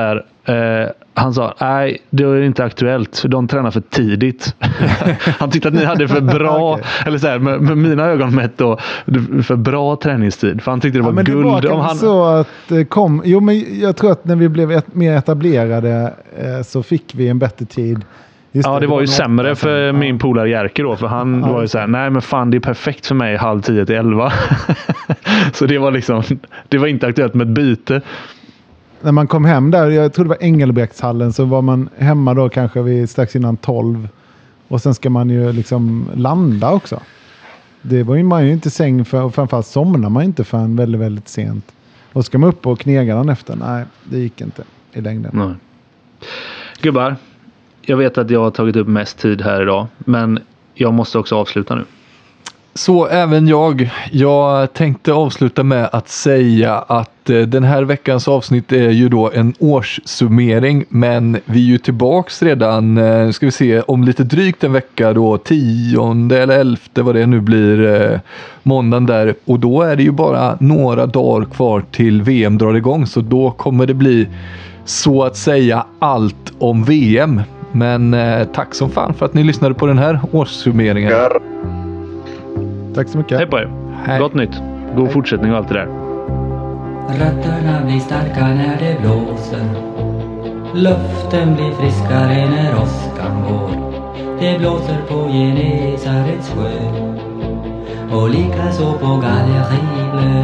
Han sa, nej, det är inte aktuellt för de tränar för tidigt. Han tyckte att ni hade för bra, okay. Eller så här, med mina ögon mätt då, för bra träningstid. För han tyckte det var guld. Det var så att det kom, men jag tror att när vi blev mer etablerade så fick vi en bättre tid. Det var ju sämre för min polare Jerker då, för han var ju så här, nej men fan det är perfekt för mig 9:30 till 11. Så det var liksom, det var inte aktuellt med ett byte. När man kom hem där, jag tror det var Engelbrektshallen, så var man hemma då kanske vid strax innan 12. Och sen ska man ju liksom landa också. Det var ju man ju inte säng för, och framförallt somnar man inte förrän väldigt, väldigt sent. Och ska man upp och knega den efter? Nej, det gick inte i längden. Nej. Gubbar, jag vet att jag har tagit upp mest tid här idag, men jag måste också avsluta nu. Så även jag tänkte avsluta med att säga att den här veckans avsnitt är ju då en årssummering, men vi är ju tillbaks redan, ska vi se, om lite drygt en vecka då, 10:e eller 11:e vad det nu blir, måndagen där, och då är det ju bara några dagar kvar till VM drar igång, så då kommer det bli så att säga allt om VM. Men tack som fan för att ni lyssnade på den här årssummeringen. Tack så mycket. Hej på er. Hej. Gott nytt. God fortsättning och allt det där. Rötterna blir starka när det blåser. Luften blir friskare när åskan går. Det blåser på Genesarets sjö och likaså på Gallerivlö.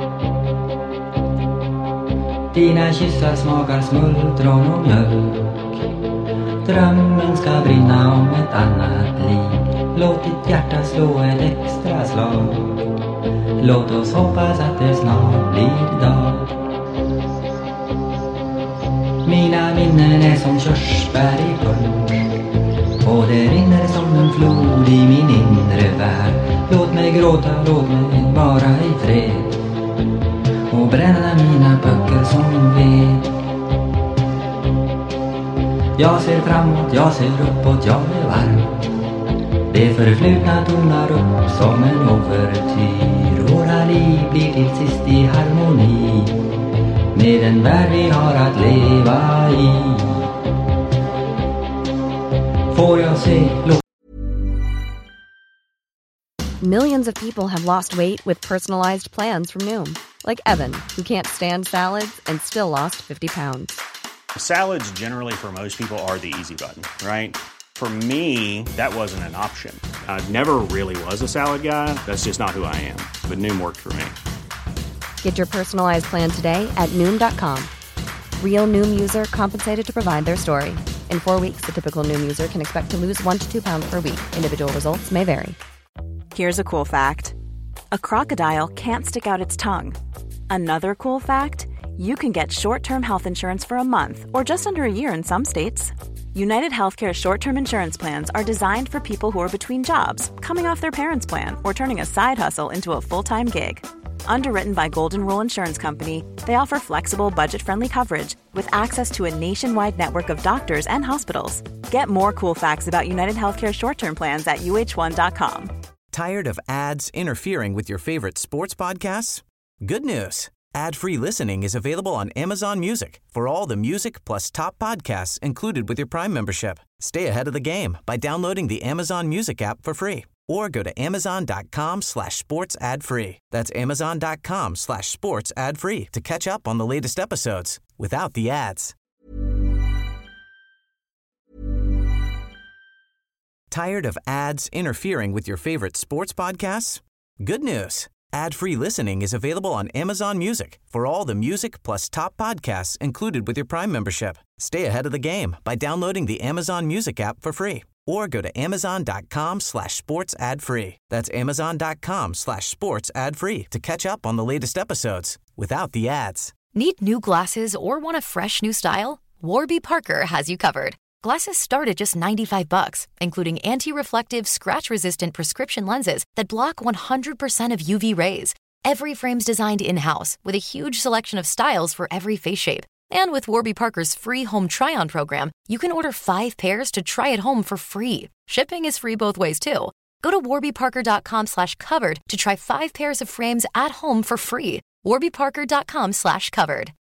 Dina kyssar smakar smultron och mjölk. Drömmen ska brinna om ett annat liv. Låt ditt hjärta slå ett extra slag. Låt oss hoppas att det snart blir dag. Mina minnen är som körsbär i sjön och det rinner som en flod i min inre värld. Låt mig gråta, låt mig vara i fred och bränna mina böcker som ved. Jag ser framåt, jag ser uppåt, jag är varm. Det förflutna tonar upp som en overtyr. Våra liv blir till sist i harmoni med den värld vi har att leva i. Får jag se... Millions of people have lost weight with personalized plans from Noom. Like Evan, who can't stand salads and still lost 50 pounds. Salads generally for most people are the easy button, right? For me, that wasn't an option. I never really was a salad guy. That's just not who I am. But Noom worked for me. Get your personalized plan today at Noom.com. Real Noom user compensated to provide their story. In 4 weeks, the typical Noom user can expect to lose 1 to 2 pounds per week. Individual results may vary. Here's a cool fact. A crocodile can't stick out its tongue. Another cool fact, you can get short-term health insurance for a month or just under a year in some states. United Healthcare short-term insurance plans are designed for people who are between jobs, coming off their parents' plan, or turning a side hustle into a full-time gig. Underwritten by Golden Rule Insurance Company, they offer flexible, budget-friendly coverage with access to a nationwide network of doctors and hospitals. Get more cool facts about United Healthcare short-term plans at uh1.com. Tired of ads interfering with your favorite sports podcasts? Good news. Ad-free listening is available on Amazon Music for all the music plus top podcasts included with your Prime membership. Stay ahead of the game by downloading the Amazon Music app for free or go to amazon.com/sports ad free. That's amazon.com/sports ad free to catch up on the latest episodes without the ads. Tired of ads interfering with your favorite sports podcasts? Good news. Ad-free listening is available on Amazon Music for all the music plus top podcasts included with your Prime membership. Stay ahead of the game by downloading the Amazon Music app for free or go to amazon.com/sports ad free. That's amazon.com/sports ad free to catch up on the latest episodes without the ads. Need new glasses or want a fresh new style? Warby Parker has you covered. Glasses start at just $95, including anti-reflective, scratch-resistant prescription lenses that block 100% of UV rays. Every frame's designed in-house with a huge selection of styles for every face shape. And with Warby Parker's free home try-on program, you can order 5 pairs to try at home for free. Shipping is free both ways, too. Go to warbyparker.com/covered to try 5 pairs of frames at home for free. warbyparker.com/covered.